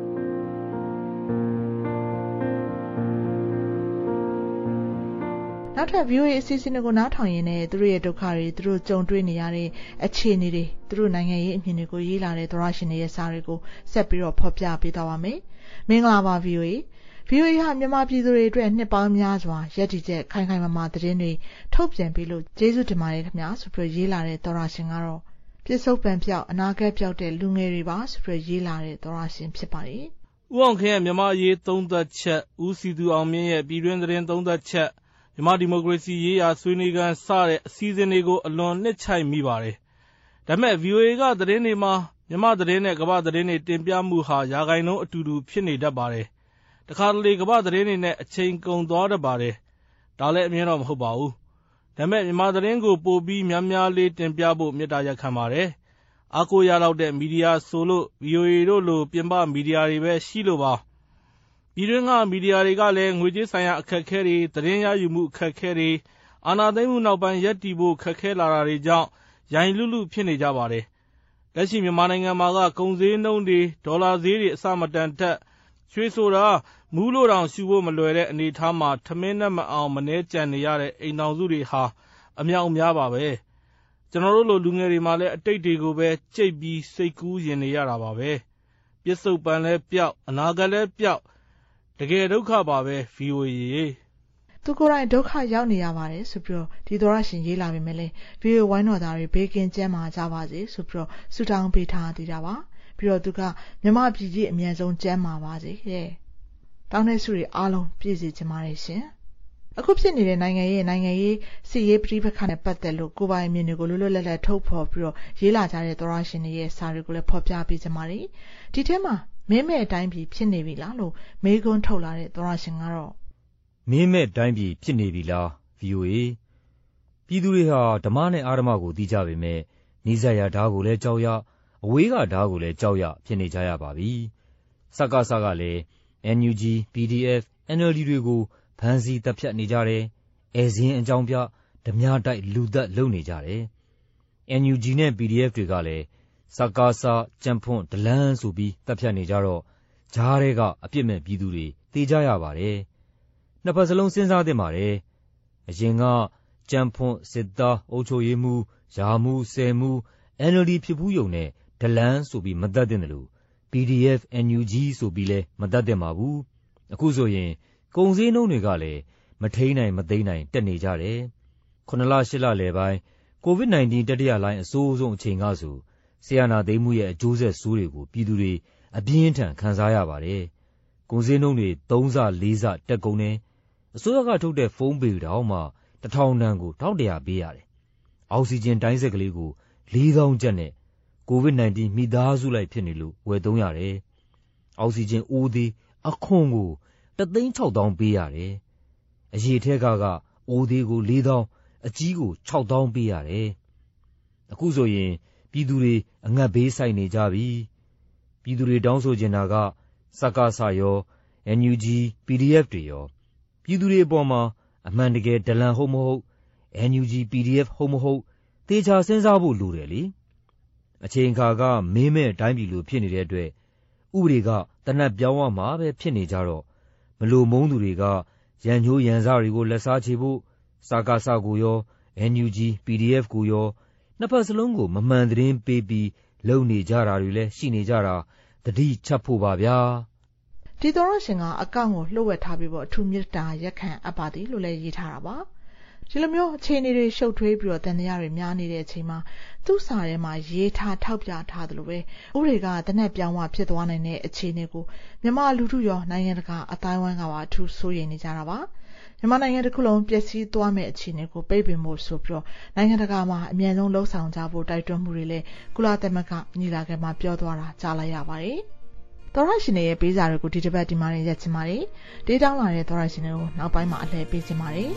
နောက်ထပ် ဗီအိုအေ အစီအစဉ်တွေကိုနားထောင်ရင်းနဲ့သူတို့ရဲ့ဒုက္ခတွေသူတို့ကြုံတွေ့နေရတဲ့အခြေအနေတွေသူတို့နိုင်ငံရေးအမြင်တွေကိုရေးလာတဲ့သောရရှင်တွေရဲ့စာတွေကိုဆက်ပြီးတော့ဖော်ပြပေးသွားပါမယ်။မင်္ဂလာပါ ဗီအိုအေ ဗီအိုအေဟာမြန်မာပြည်သူတွေအတွက်နှစ်ပေါင်းများစွာရည်တည်ချက်ခိုင်ခိုင်မာမာသတင်းတွေထုတ်ပြန်ပေးလို့ကျေးဇူးတင်ပါတယ်ခင်ဗျာဆိုပြီးရေးလာတဲ့သောရရှင်ကတော့ပြစ္ဆုတ်ပံပြောက်အနာဂတ်ပြောက်တဲ့လူငယ်တွေပါဆိုပြီးရေးလာတဲ့သောရရှင်ဖြစ်ပါတယ်။ဦးအောင်ခင်ရဲ့မြန်မာရေးသုံးသက်ချက်ဦးစီသူအောင်မြင့်ရဲ့ပြည်တွင်းသတင်းသုံးသက်ချက်မြန်မာဒီမိုကရေစီရေးရာဆွေးနွေးခန်းစတဲ့အစည်းအဝေးတွေကိုအလွန်နှစ်ချိုက်မိပါတယ်။ဒါပေမဲ့ ဗီအိုအေ ကသတင်းတွေမှာမြန်မာသတင်းနဲ့ကမ္ဘာသတင်းတွေတင်ပြမှုဟာရာဂိုင်နှုန်းအတူတူဖြစ်နေတတ်ပါတယ်။တခါတလေကမ္ဘာသတင်းတွေနဲ့အချိန်ကုန်သွားတတ်ပါတယ်။ဒါလည်းအမြင်တော့မဟုတ်ပါဘူး။ဒါပေမဲ့မြန်မာသတင်းကိုပိုပြီးများများလေးတင်ပြဖို့မေတ္တာရပ်ခံပါတယ်။အားကိုးရလောက်တဲ့မီဒီယာဆိုလို့ ဗီအိုအေ တို့လိုပြင်ပမီဒီယာတွေပဲရှိလို့ပါ။ပြည်တွင်းကမီဒီယာတွေကလည်းငွေကြေးဆိုင်ရာအခက်အခဲတွေသတင်းရယူမှုအခက်အခဲတွေအာဏာသိမ်းမှုနောက်ပိုင်းရပ်တည်ဖို့ခက်ခဲလာတာတွေကြောင့်ရိုင်လူလူဖြစ်နေကြပါတယ်။လက်ရှိမြန်မာနိုင်ငံမှာကကုန်ဈေးနှုန်းတွေဒေါ်လာဈေးတွေအစမတန်တက်ရွှေဆိုတာမူးလို့တောင်ရှူဖို့မလွယ်တဲ့အနေအထားမှာထမင်းနဲ့မအောင်မနှဲကြံနေရတဲ့အိမ်တော်စုတွေဟာအမြောက်အများပါပဲ။ကျွန်တော်တို့လိုလူငယ်တွေမှာလည်းအတိတ်တွေကိုပဲကြိတ်ပြီးစိတ်ကူးရင်နေရတာပါပဲ။ပြစ္ဆုတ်ပံလည်းပျောက်အနာဂတ်လည်းပျောက်တကယ်ဒုက္ခပါပဲ ဗီအိုအေသူကိုယ်တိုင်ဒုက္ခရောက်နေရပါတယ်ဆိုပြီးတော့ဒီသောရရှင်ရေးလာပေမဲ့လည်း ဗီအိုအေ ဝိုင်းတော်သားတွေဘေးကင်းကျန်းမာကြပါစေဆိုပြီးတော့ဆုတောင်းပေးထားသေးတာပါပြီးတော့သူကမြမပြည်ကြီးအမြန်ဆုံးကျန်းမာပါစေတဲ့တောင်းတဲ့ဆုတွေအားလုံးပြည့်စုံကြပါစေရှင်အခုဖြစ်နေတဲ့နိုင်ငံရေးနိုင်ငံရေးစီရေးပြည်ပခါနဲ့ပတ်သက်လို့ကိုယ်ပိုင်အမြင်တွေကိုလွတ်လွတ်လပ်လပ်ထုတ်ဖော်ပြီးတော့ရေးလာကြတဲ့သောရရှင်တွေရဲ့စာတွေကိုလည်းဖော်ပြပေးကြပါမယ်ဒီထဲမှာမင်းမဲ့အတိုင်းပြည်ဖြစ်နေပြီလားလို့မေးခွန်းထုတ်လာတဲ့သောရရှင်ကတော့မင်းမဲ့တိုင်းပြည်ဖြစ်နေပြီလား ဗီအိုအေ ပြည်သူတွေဟာဓမ္မနဲ့အာဓမ္မကိုသိကြပေမဲ့နိစ္စရာဓာတ်ကိုလည်းကြောက်ရအဝေးကဓာတ်ကိုလည်းကြောက်ရဖြစ်နေကြရပါပြီစကစကလည်း အန် ယူ ဂျီ ပီ ဒီ အက်ဖ် အန် အယ် ဒီ တွေကိုဖမ်းဆီးတပ်ဖြတ်နေကြတယ်အဲဇင်းအကြောင်းပြဓမြတိုက်လူသက်လုပ်နေကြတယ် အန် ယူ ဂျီ နဲ့ ပီ ဒီ အက်ဖ် တွေကလည်းစကစကြံဖွန့်ဒလန်းဆိုပြီးတပ်ဖြတ်နေကြတော့ဂျားတွေကအပြစ်မဲ့ပြည်သူတွေတေးကြရပါတယ်နှစ်ဖက်စလုံးစဉ်းစားသင့်ပါတယ်အရင်ကကြံဖွန့်စစ်သားအုပ်ချုပ်ရေးမှုယာမှုဆယ်မှု အန် အယ် ဒီ ဖြစ်ဘူးယုံနဲ့ဒလန်းဆိုပြီးမတတ်သင့်တယ်လို့ ပီ ဒီ အက်ဖ် အန် ယူ ဂျီ ဆိုပြီးလဲမတတ်သင့်ပါဘူးအခုဆိုရင်ကုန်စည်နှုန်းတွေကလည်းမထိန်နိုင်မသိမ်းနိုင်တက်နေကြတယ်ခုနှစ်လရှစ်လလယ်ပိုင်းကိုဗစ် ၁၉ တတိယလှိုင်းအဆိုးဆုံးအချိန်ကဆိုဆီယနာသိမ်းမှုရဲ့အကျိုးဆက်ဆိုးတွေကိုပြည်သူတွေအပြင်းထန်ခံစားရပါတယ်ကုန်စည်နှုန်းတွေသုံးဆလေးဆတက်ကုန်တယ်အစိုးရကထုတ်တဲ့ဖုန်းပေတောင်မှတစ်ထောင်တန်ကိုတစ်ထောင်တရာပေးရတယ်အောက်ဆီဂျင်တိုင်းစက်ကလေးကိုလေးသောင်းကျပ်နဲ့ကိုဗစ် ၁၉ မိသားစုလိုက်ဖြစ်နေလို့ဝယ်သုံးရတယ်အောက်ဆီဂျင်အိုးသေးအခွန်ကိုတစ်သိန်းခြောက်သောင်းပေးရတယ်အရေထက်ကကအိုးသေးကိုလေးသောင်းအကြီးကိုခြောက်သောင်းပေးရတယ်အခုဆိုရင်ပြည်သူတွေအငတ်ဘေးစိုက်နေကြပြီပြည်သူတွေတောင်းဆိုချင်တာကစကစရော အန် ယူ ဂျီ ပီ ဒီ အက်ဖ် တွေရောပြည်သူတွေအပေါ်မှာအမှန်တကယ်ဒလန်ဟုတ်မဟုတ် အန် ယူ ဂျီ ပီ ဒီ အက်ဖ် ဟုတ်မဟုတ်သေချာစဉ်းစားဖို့လိုတယ်လေအချိန်အခါကမင်းမဲ့တိုင်းပြည်လိုဖြစ်နေတဲ့အတွက်ဥပဒေကတနတ်ပြောင်းရမှာပဲဖြစ်နေကြတော့မလိုမုန်းသူတွေကရန်ညိုးရန်စားတွေကိုလက်စားချေဖို့စကစကိုရော အန် ယူ ဂျီ ပီ ဒီ အက်ဖ် ကိုရောနှစ်ဖက်စလုံးကိုမမှန်သတင်းပေးပြီးလုံနေကြတာတွေလည်းရှိနေကြတာတတိချက်ဖို့ပါဗျာဒီသောရရှင်ကအကောင့်ကိုလှုပ်ဝက်ထားပြီးတော့အထူးမြတ်တာရက်ခံအပ်ပါသည်လို့လည်းရေးထားတာပါဒီလိုမျိုးအခြေအနေတွေရှုပ်ထွေးပြီးတော့တန်တရားတွေများနေတဲ့အချိန်မှာသူ့စာထဲမှာရေးထားထောက်ပြထားတယ်လို့ပဲဥပဒေကတနက်ပြောင်းဝဖြစ်သွားနိုင်တဲ့အခြေအနေကိုမြန်မာလူထုရောနိုင်ငံတကာအတိုင်းဝိုင်းကပါအထူးစိုးရိမ်နေကြတာပါမြန်မာနိုင်ငံတစ်ခုလုံးပျက်စီးသွားမဲ့အခြေအနေကိုပိတ်ပင်ဖို့ဆိုပြီးတော့နိုင်ငံတကာမှာအမြန်ဆုံးလှုံ့ဆော်ကြဖို့တိုက်တွန်းမှုတွေလည်းကုလသမဂ္ဂညီလာခံမှာပြောသွားတာကြားလိုက်ရပါတယ်သောရရှင်ရဲ့ပေးစာတွေကိုဒီတစ်ပတ်ဒီမှာနေရက်ချင်ပါတယ်ဒေးတောင်းလာတဲ့သောရရှင်တွေကိုနောက်ပိုင်းမှာအလှည့်ပေးချင်ပါတယ်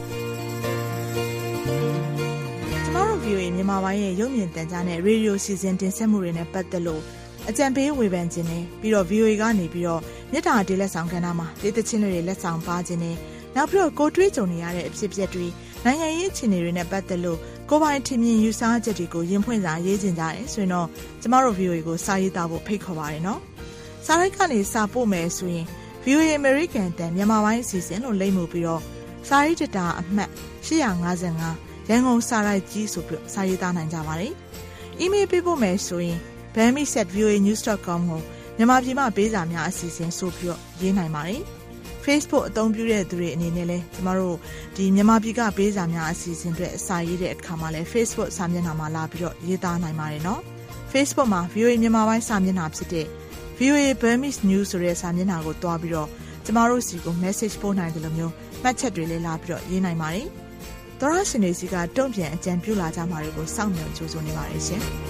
ကျမတို့ ဗီအိုအေ မြန်မာပိုင်းရဲ့ရုပ်မြင်သံကြားနဲ့ရေဒီယိုစီစဉ်တင်ဆက်မှုတွေနဲ့ပတ်သက်လို့အကြံပေးဝေဖန်ခြင်းနဲ့ပြီးတော့ ဗီအိုအေ ကနေပြီးတော့မြစ်တာဒေးလက်ဆောင်ကဏ္ဍမှာဒေးသချင်းတွေလက်ဆောင်ပါခြင်းနဲ့နောက်ပြီးတော့ကိုတွေးကြုံနေရတဲ့အဖြစ်အပျက်တွေနိုင်ငံရေးအခြေအနေတွေနဲ့ပတ်သက်လို့ကိုပိုင်ထင်မြင်ယူဆချက်တွေကိုရင်ဖွင့်စာရေးကျင်ကြရဲဆိုရင်တော့ကျမတို့ ဗီအိုအေ ကိုစာရေးသားဖို့ဖိတ်ခေါ်ပါရနော်စာရိုက်ကနေစာပို့မယ်ဆိုရင် ဗီအိုအေ American တန်မြန်မာပိုင်းအစီအစဉ်လို့လိမ့်မှုပြီးတော့စာရေးတတာအမှတ်၈၅၅ရန်ကုန်စာရိုက်ကြီးဆိုပြီးစာရေးသားနိုင်ကြပါတယ်။ email ပေးဖို့မယ်ဆိုရင် burmese at v o a news dot com ကိုမြန်မာပြည်မှာပေးစာများအစီအစဉ်ဆိုပြီးတော့ရေးနိုင်ပါတယ်။ Facebook အသုံးပြုတဲ့သူတွေအနေနဲ့လည်းကျမတို့ဒီမြန်မာပြည်ကပေးစာများအစီအစဉ်တွေအစာရေးတဲ့အခါမှာလည်း Facebook စာမျက်နှာမှာလာပြီးတော့ရေးသားနိုင်ပါတယ်နော်။ Facebook မှာ ဗီအိုအေ မြန်မာပိုင်းစာမျက်နှာဖြစ်တဲ့ ဗီအိုအေ Burmese News ဆိုတဲ့စာမျက်နှာကိုတွားပြီးတော့ကျမတို့စီကို message ပို့နိုင်တယ်လို့မျိုးမှတ်ချက်တွေလည်းလာပြီးတော့ရေးနိုင်ပါတယ်။သောရရှင်တွေစီကတုံ့ပြန်အကြံပြုလာကြမှာတွေကိုစောင့်မျှော်ကြိုးစားနေပါတယ်ရှင်။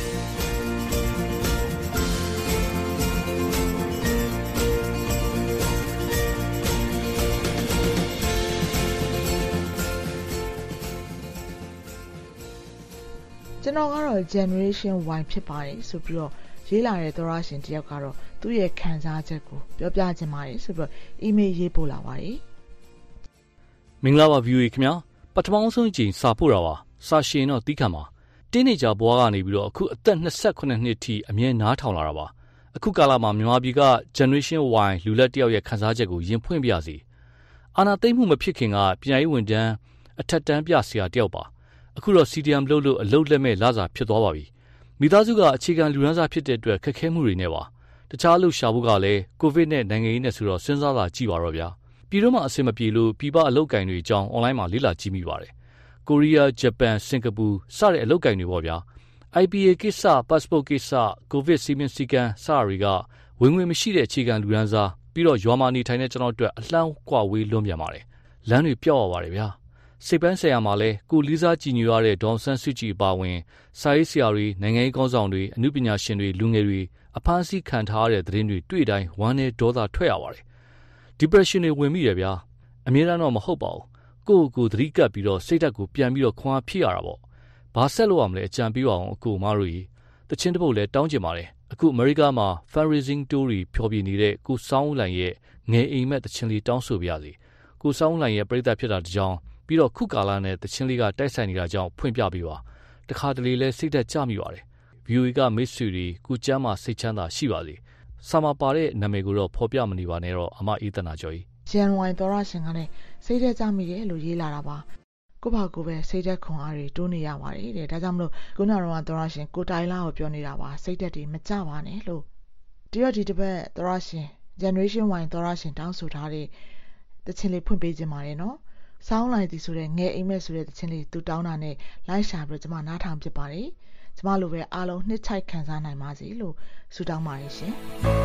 ကျွန်တော်ကတော့ Generation Y ဖြစ်ပါတယ်ဆိုပြီးတော့ရေးလာတဲ့သောရရှင်တယောက်ကတော့သူ့ရဲ့ခံစားချက်ကိုပြောပြချင်ပါတယ်ဆိုပြီးတော့ email ရေးပို့လာပါတယ်မင်္ဂလာပါ ဗီအိုအေ ခင်ဗျာပထမဆုံးအချိန်စာပို့တာပါစာရှင်တော့တီးခံပါတင်းနေကြဘွားကနေပြီးတော့အခုအသက်၂၈နှစ်ထိအမြဲနားထောင်လာတာပါအခုကာလမှာမြန်မာပြည်က Generation Y လူလက်တယောက်ရဲ့ခံစားချက်ကိုရင်ဖွင့်ပြစီအာနာသိမ့်မှုမဖြစ်ခင်ကပြည်ထောင်ဝန်တန်းအထက်တန်းပြဆရာတယောက်ပါအခုတော့ စီ ဒီ အမ် လုပ်လို့အလုပ်လက်မဲ့လစာဖြစ်သွားပါပြီမိသားစုကအခြေခံလူရန်စားဖြစ်တဲ့အတွက်ခက်ခဲမှုတွေနဲ့ပါတခြားအလုပ်ရှာဖို့ကလည်းကိုဗစ်နဲ့နိုင်ငံရေးနဲ့ဆိုတော့စဉ်းစားလာကြည့်ပါတော့ဗျာပြည်တွင်းမှာအဆင်မပြေလို့ပြည်ပအလုပ်ကိုင်တွေအကြောင်းအွန်လိုင်းမှာလေ့လာကြည့်မိပါတယ်ကိုရီးယားဂျပန်စင်ကာပူစတဲ့အလုပ်ကိုင်တွေပေါ့ဗျာ အိုင် ပီ အေ ကိစ္စ passport ကိစ္စကိုဗစ်စီမင်းစီကံစတာတွေကဝင်ငွေမရှိတဲ့အခြေခံလူရန်စားပြီးတော့ရွာမှာနေထိုင်တဲ့ကျွန်တော်အတွက်အလှမ်းကွာဝေးလွန်းပြန်ပါတယ်လမ်းတွေပြောက်ရပါတယ်ဗျာစိတ်ပန်းဆိုင်ရာမှာလဲကိုလီစာကြည်ညိုရတဲ့ဒေါန်ဆန်းစုကြည်အပါဝင်စာရေးဆရာတွေနိုင်ငံရေးကောင်းဆောင်တွေအမှုပညာရှင်တွေလူငယ်တွေအဖမ်းဆီးခံထားရတဲ့သတင်းတွေတွေ့တိုင်းဝမ်းနဲ့ဒေါသထွက်ရပါတယ် depression တွေဝင်မိတယ်ဗျာအမြဲတမ်းတော့မဟုတ်ပါဘူးကိုယ့်ကိုယ်သတိကပ်ပြီးတော့စိတ်ဓာတ်ကိုပြန်ပြီးတော့ခွန်အားဖြစ်ရတာပေါ့ဘာဆက်လို့ရမလဲအကြံပေးပါအောင်အကိုမတို့ကြီးတချင်းတစ်ပုတ်လဲတောင်းကျင်ပါတယ်အခုအမေရိကမှာ fundraising tour တွေဖျော်ဖြေနေတဲ့ကိုစောင်းလိုင်ရဲ့ငယ်အိမ်မက်တချင်းလေးတောင်းဆိုပြရစီကိုစောင်းလိုင်ရဲ့ပြိဿဖြစ်တာတကြောင်ပြီးတော့ခုကာလနဲ့တချင်းလေးကတိုက်ဆိုင်နေတာကြောင့်ဖွင့်ပြပေးပါတခါတလေလဲစိတ်သက်ကြမိပါတယ် ဗီအိုအေ ကမိတ်ဆွေတွေကိုကျမ်းမှာစိတ်ချမ်းသာရှိပါစေစာမပါတဲ့နာမည်ကိုတော့ဖော်ပြမနေပါနဲ့တော့အမအေးတနာကျော်ကြီး January သောရရှင်ကလည်းစိတ်သက်ကြမိတယ်လို့ရေးလာတာပါကိုဘာကိုပဲစိတ်သက်ခွန်အားတွေတိုးနေရပါတယ်တဲ့ဒါကြောင့်မလို့ခုနကတော့သောရရှင်ကိုတိုင်လာကိုပြောနေတာပါစိတ်သက်တွေမကြပါနဲ့လို့တရဒီတစ်ပတ်သောရရှင် Generation Y သောရရှင်တောင်းဆိုထားတဲ့တခြင်းလေးဖွင့်ပေးခြင်းပါတယ်နော်စောင်းလိုက်သည်ဆိုတဲ့ငယ်အိမ်မက်ဆိုတဲ့တခြင်းလေးသူတောင်းတာနဲ့လိုက်ရှာပြီးတော့ကျွန်မနားထောင်ဖြစ်ပါတယ်ကျွန်မလိုပဲအားလုံးနှစ်ချိုက်ခံစားနိုင်ပါစေလို့ဆုတောင်းပါတယ်ရှင်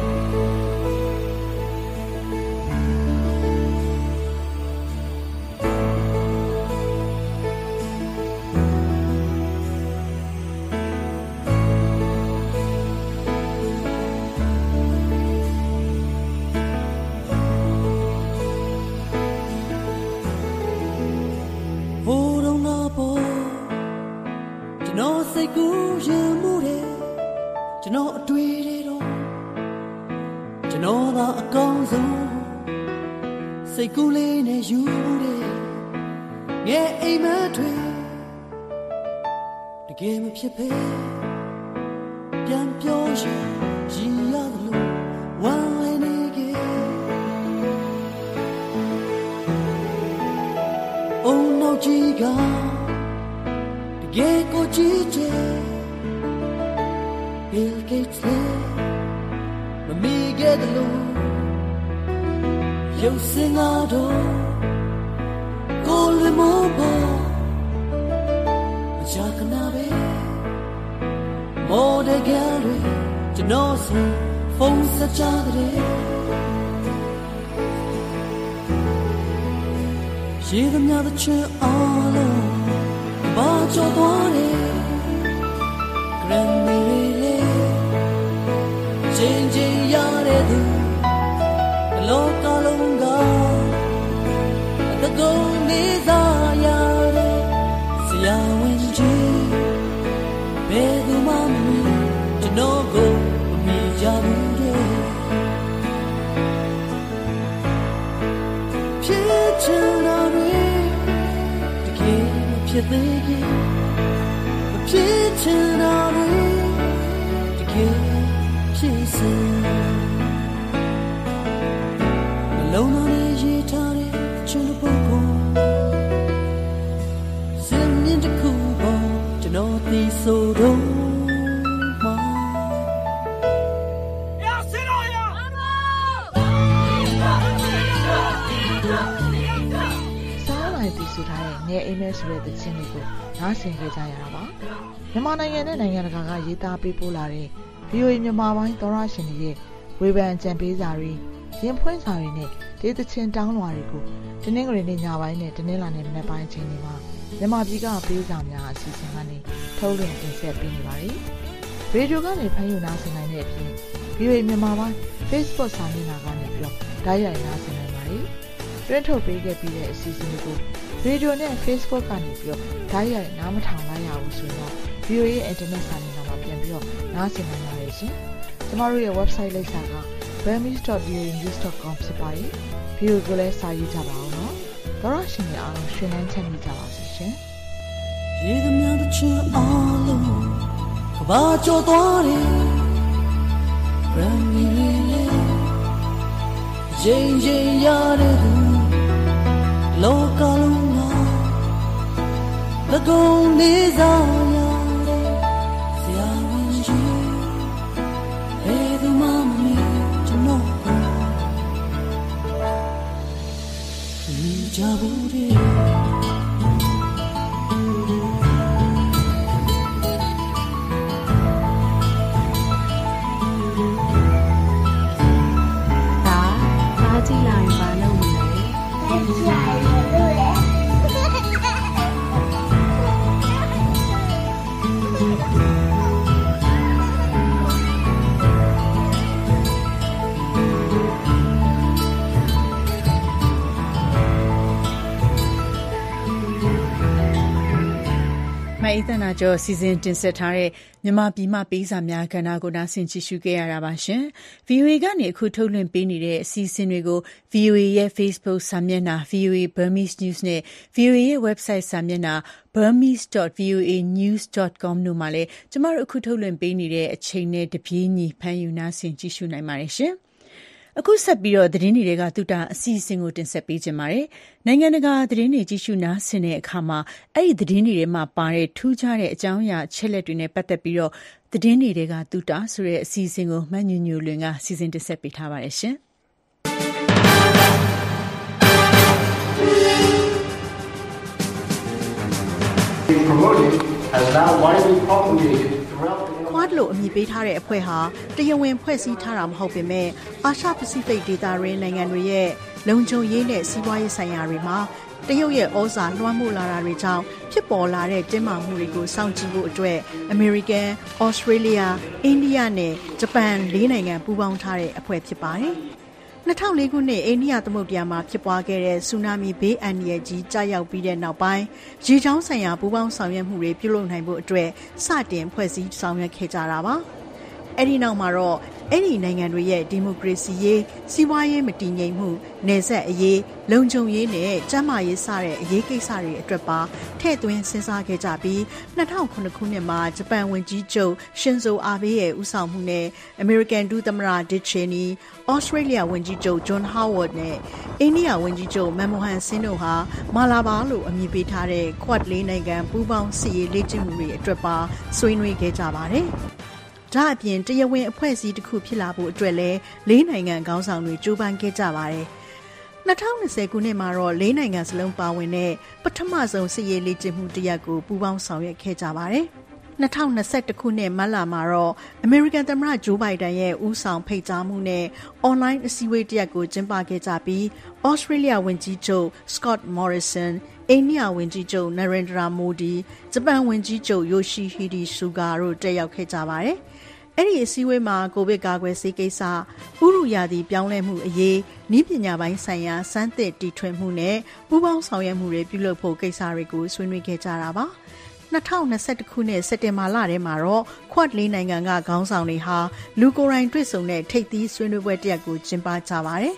စိတ်ကူးရင်မှုတယ်ကျွန်တော်အတွေ့တွေတော့ကျွန်တော်သာအကောင်းဆုံးစိတ်ကူးလေးနဲ့ယူတယ်ငယ်အိမ်မက်တွေတကယ်မဖြစ်ပဲပြန်ပြောရင်ရည်ရတယ်လို့ဝမ်းလေးနေခဲ့အုံနောက်ကြီးကကဲကိုကြည့်ချင် Bill Gates မမီခဲ့တယ်လို့ရုပ်စင်လာတော့ကိုလွင်မောပေါ်အချာကနာပဲမော်ဒဂယ်တွေကျွန်တော်စီဖုန်းဆက်ကြတယ်ရေသမျှတဲ့ချစ်အားလုံးဘာကြောင့်သွားလဲဂရန်မီလေးချင်းချင်းရတဲ့သူလောကလုံးကအတကုံနေစားရတဲ့ဆရာဝန်ကြီးဘယ်သူမှမမီကျွန်တော်ကိုမမီကြဘူးတဲ့ဖြစ်ချင်တာတွေဖြစ်သေးခင် Chitchenari, the kid, she's alone on a jitari, chillaboko. Send into Kubo to northeast Sodoma. နေအိမ်မဲဆိုတဲ့သချင်းတွေကိုနားဆင်ကြကြရတာပါမြန်မာနိုင်ငံနဲ့နိုင်ငံတကာကရေးသားပေးပို့လာတဲ့ ဗီအိုအေ မြန်မာပိုင်းသောရရှင်တွေရဲ့ဝေဖန်ကြံပေးစာတွေရင်ဖွင့်စာတွေနဲ့ဒေသချင်းတောင်းလွှာတွေကိုဒီနေ့ကလေးနေ့ညပိုင်းနဲ့ဒီနေ့လာနေ့မနက်ပိုင်းအချိန်တွေမှာမြန်မာပြည်ကပေးစာများအစီအစဉ်ကနေထုတ်လွှင့်တင်ဆက်ပေးနေပါတယ်ရေဒီယိုကနေဖမ်းယူနားဆင်နိုင်တဲ့အပြင် ဗီအိုအေ မြန်မာပိုင်း Facebook စာမျက်နှာကနေပြီးတော့ဓာတ်ရိုက်နားဆင်နိုင်ပါတယ်တွင်းထုတ်ပေးခဲ့ပြီးတဲ့အစီအစဉ်တွေကိုရေဒီယိုနဲ့ Facebook ကနေပြီးတော့ဓာတ်ရိုက်နားမထောင်လိုက်ရဘူးဆိုတော့ ဗီအိုအေ ရဲ့ Internet စာမျက်နှာမှာပြန်ပြီးတော့နားဆင်နိုင်ပါတယ်ရှင်။ကျမတို့ရဲ့ website လိပ်စာက burmese dot v o a news dot com ဖြစ်ပါတယ်။ဗီအိုအေကိုလည်းစာရေးကြပါအောင်နော်။သောရရှင်တွေအားလုံးရှင်လန်းချမ်းမြေ့ကြပါစေရှင်။ရေသမျှတစ်ချင်အားလုံးကဘာကျော်သွားတယ်ရန်မီလေးချိန်ချိန်ရတဲ့သူလောကလုံးမှာလကုံလေးစားရတဲ့ဆရာဝန်ကြီးဘယ်သူမှမမီကျွန်တော်ကိုမြင်ကြဘူးတဲ့အိသနာကျော်စီစဉ်တင်ဆက်ထားတဲ့မြန်မာပြည်မှပေးစာများကဏ္ဍကိုနားဆင်ကြည့်ရှုခဲ့ရတာပါရှင်။ ဗီအိုအေ ကနေအခုထုတ်လွှင့်ပေးနေတဲ့အစီအစဉ်တွေကို ဗီအိုအေ ရဲ့ Facebook စာမျက်နှာ ဗီအိုအေ Burmese News နဲ့ ဗီအိုအေ ရဲ့ website စာမျက်နှာ burmese dot v o a news dot com တို့မှာလည်းကျမတို့အခုထုတ်လွှင့်ပေးနေတဲ့အချိန်နဲ့တပြေးညီဖမ်းယူနားဆင်ကြည့်ရှုနိုင်ပါတယ်ရှင်။အခုဆက်ပြီးတော့သတင်းတွေကသုတအစီအစဉ်ကိုတင်ဆက်ပေးကြပါမယ်။နိုင်ငံတကာသတင်းတွေကြည့်ရှုနားဆင်တဲ့အခါမှာအဲ့ဒီသတင်းတွေထဲမှာပါတဲ့ထူးခြားတဲ့အကြောင်းအရာချက်လက်တွေနဲ့ပတ်သက်ပြီးတော့သတင်းတွေကသုတဆိုတဲ့အစီအစဉ်ကိုမညွညွလွင်ကစီစဉ်တင်ဆက်ပေးထားပါတယ်ရှင်။ has now widely propagated throughout the Quad လို့အမည်ပေးထားတဲ့အဖွဲ့ဟာတရားဝင်ဖွဲ့စည်းထားတာမဟုတ်ပေမဲ့အာရှပစိဖိတ်ဒေသရင်းနိုင်ငံတွေရဲ့လုံခြုံရေးနဲ့စီးပွားရေးဆိုင်ရာတွေမှာတရုတ်ရဲ့ဩဇာလွှမ်းမိုးလာတာတွေကြောင့်ဖြစ်ပေါ်လာတဲ့တင်းမာမှုတွေကိုစောင့်ကြည့်ဖို့အတွက်အမေရိကန်၊ဩစတြေးလျ၊အိန္ဒိယနဲ့ဂျပန်လေးနိုင်ငံပူးပေါင်းထားတဲ့အဖွဲ့ဖြစ်ပါတယ်။၂၀၀၄ခုနှစ်အိန္ဒိယသမုဒ္ဒရာမှာဖြစ်ပွားခဲ့တဲ့ဆူနာမီဘေးအန္တရာယ်ကြီးကြာရောက်ပြီးတဲ့နောက်ပိုင်းရေကြောင်းဆိုင်ရာပူးပေါင်းဆောင်ရွက်မှုတွေပြုလုပ်နိုင်ဖို့အတွက်စတင်ဖွဲ့စည်းဆောင်ရွက်ခဲ့ကြတာပါ။အဲ့ဒီနောက်မှာတော့အဲ့ဒီနိုင်ငံတွေရဲ့ဒီမိုကရေစီရေးစီးပွားရေးမတည်ငြိမ်မှုနယ်စပ်အရေးလုံခြုံရေးနဲ့ကျန်းမာရေးစတဲ့အရေးကိစ္စတွေအတွက်ပါထည့်သွင်းစဉ်းစားခဲ့ကြပြီး၂၀၀၇ခုနှစ်မှာဂျပန်ဝန်ကြီးချုပ်ရှင်ဇိုအာဘေးရဲ့ဦးဆောင်မှုနဲ့အမေရိကန်ဒုသမ္မတဒစ်ချေနီဩစတြေးလျဝန်ကြီးချုပ်ဂျွန်ဟောဝါဒ်နဲ့အိန္ဒိယဝန်ကြီးချုပ်မန်မိုဟန်ဆင်းတို့ဟာမာလာဘာလို့အမည်ပေးထားတဲ့ Quad လေးနိုင်ငံပူးပေါင်းစစ်ရေးလေ့ကျင့်မှုတွေအတွက်ပါဆွေးနွေးခဲ့ကြပါတယ်။ဒါအပြင်တရားဝင်အဖွဲ့အစည်းတစ်ခုဖြစ်လာဖို့အတွက်လည်းလေးနိုင်ငံခေါင်းဆောင်တွေကြိုးပမ်းခဲ့ကြပါတယ်။၂၀၂၀ခုနှစ်မှာတော့လေးနိုင်ငံစလုံးပါဝင်တဲ့ပထမဆုံးစစ်ရေးလေ့ကျင့်မှုတစ်ရပ်ကိုပူးပေါင်းဆောင်ရွက်ခဲ့ကြပါတယ်။၂၀၂၁ခုနှစ်မတ်လမှာတော့အမေရိကန်သမ္မတဂျိုးဘိုင်ဒန်ရဲ့ဦးဆောင်ဖိတ်ကြားမှုနဲ့အွန်လိုင်းအစည်းအဝေးတစ်ရပ်ကိုကျင်းပခဲ့ကြပြီးဩစတြေးလျဝန်ကြီးချုပ်စကော့တ်မော်ရီဆန်အိန္ဒိယဝန်ကြီးချုပ်နရင်ဒရာမိုဒီဂျပန်ဝန်ကြီးချုပ်ယိုရှိဟီဒီဆူဂါတို့တက်ရောက်ခဲ့ကြပါတယ်။အဲ့ဒီအစည်းအဝေးမှာကိုဗစ်ကာကွယ်ဆေးကိစ္စဥရုရာသီပြောင်းလဲမှုအရေးနည်းပညာပိုင်းဆိုင်ရာစမ်းသစ်တီထွင်မှုနဲ့ပူးပေါင်းဆောင်ရွက်မှုတွေပြုလုပ်ဖို့ကိစ္စတွေကိုဆွေးနွေးခဲ့ကြတာပါ၂၀၂၁ခုနှစ်စက်တင်ဘာလထဲမှာတော့ Quad လေးနိုင်ငံကခေါင်းဆောင်တွေဟာလူကိုယ်တိုင်တွေ့ဆုံတဲ့ထိပ်သီးဆွေးနွေးပွဲတစ်ရပ်ကိုကျင်းပကြပါတယ်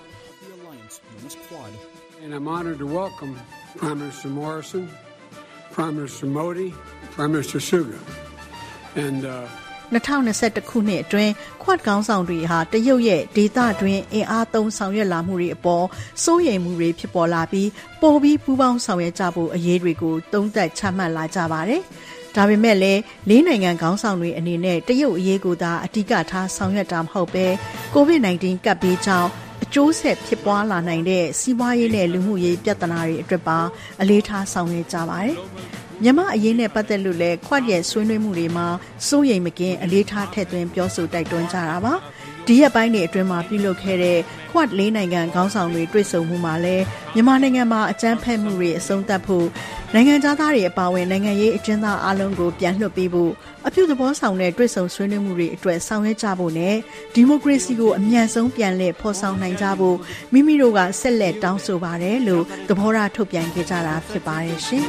And I'm honored to welcome Prime Minister Morrison, Prime Minister Modi, Prime Minister Suga. And uh, ၂၀၂၁ခုနှစ်အတွင်း Quad ခေါင်းဆောင်တွေဟာတရုတ်ရဲ့ဒေသတွင်းအင်အားသုံးဆောင်ရွက်လာမှုတွေအပေါ်စိုးရိမ်မှုတွေဖြစ်ပေါ်လာပြီးပိုပြီးပူးပေါင်းဆောင်ရွက်ကြဖို့အရေးတွေကိုသုံးသပ်ချမှတ်လာကြပါတယ်။ဒါပေမဲ့လည်းလေးနိုင်ငံခေါင်းဆောင်တွေအနေနဲ့တရုတ်အရေးကိုသာအဓိကထားဆောင်ရွက်တာမဟုတ်ဘဲ ကိုဗစ် ၁၉ ကပ်ဘေးကြောင့်အကျိုးဆက်ဖြစ်ပွားလာနိုင်တဲ့စီးပွားရေးနဲ့လူမှုရေးပြဿနာတွေအတွက်ပါအလေးထားဆောင်ရွက်ကြပါတယ်။မြန်မာအရေးနဲ့ပတ်သက်လို့လည်းခွတ်ရဲ့ဆွေးနွေးမှုတွေမှာစိုးရိမ်မကင်းအလေးထားထည့်သွင်းပြောဆိုတိုက်တွန်းကြတာပါဒီရက်ပိုင်းတွေအတွင်းမှာပြုလုပ်ခဲ့တဲ့ခွတ်လေးနိုင်ငံခေါင်းဆောင်တွေတွေ့ဆုံမှုမှာလည်းမြန်မာနိုင်ငံမှာအကြမ်းဖက်မှုတွေအဆုံးသတ်ဖို့နိုင်ငံသားတွေအပါအဝင်နိုင်ငံရေးအကျဉ်းသားအလုံးကိုပြန်လွှတ်ပေးဖို့အပြုသဘောဆောင်တဲ့တွေ့ဆုံဆွေးနွေးမှုတွေအတွက်ဆောင်ရွက်ကြဖို့နဲ့ဒီမိုကရေစီကိုအမြန်ဆုံးပြန်လည်ဖော်ဆောင်နိုင်ကြဖို့မိမိတို့ကဆက်လက်တောင်းဆိုပါတယ်လို့သဘောထားထုတ်ပြန်ခဲ့ကြတာဖြစ်ပါတယ်ရှင်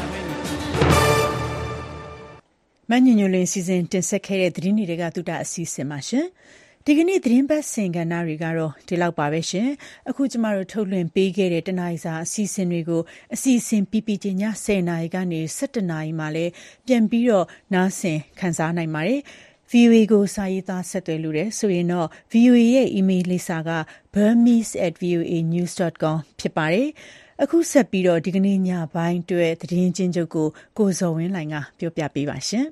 မညညလင်းစီစဉ်တင်ဆက်ခဲ့တဲ့သတင်းတွေကတူတာအစီအစဉ်ပါရှင်ဒီကနေ့သတင်းပတ်စင်ကဏ္ဍတွေကတော့ဒီလောက်ပါပဲရှင်အခုကျမတို့ထုတ်လွှင့်ပေးခဲ့တဲ့တနင်္လာစာအစီအစဉ်တွေကိုအစီအစဉ်ပီပီချင်းညဆယ်နာရီကနေ၁၇နာရီမှလည်းပြန်ပြီးတော့နားဆင်ခန်းစားနိုင်ပါတယ် ဗီအိုအေ ကိုစာရေးသားဆက်သွယ်လို့ရဆိုရင်တော့ ဗီအိုအေ ရဲ့ email လိပ်စာက burmese at voanews dot com ဖြစ်ပါတယ်အခုဆက်ပြီးတော့ဒီကနေ့ညပိုင်းအတွက်သတင်းချင်းချုပ်ကိုကိုဇော်ဝင်းလှိုင်ကပြောပြပေးပါရှင်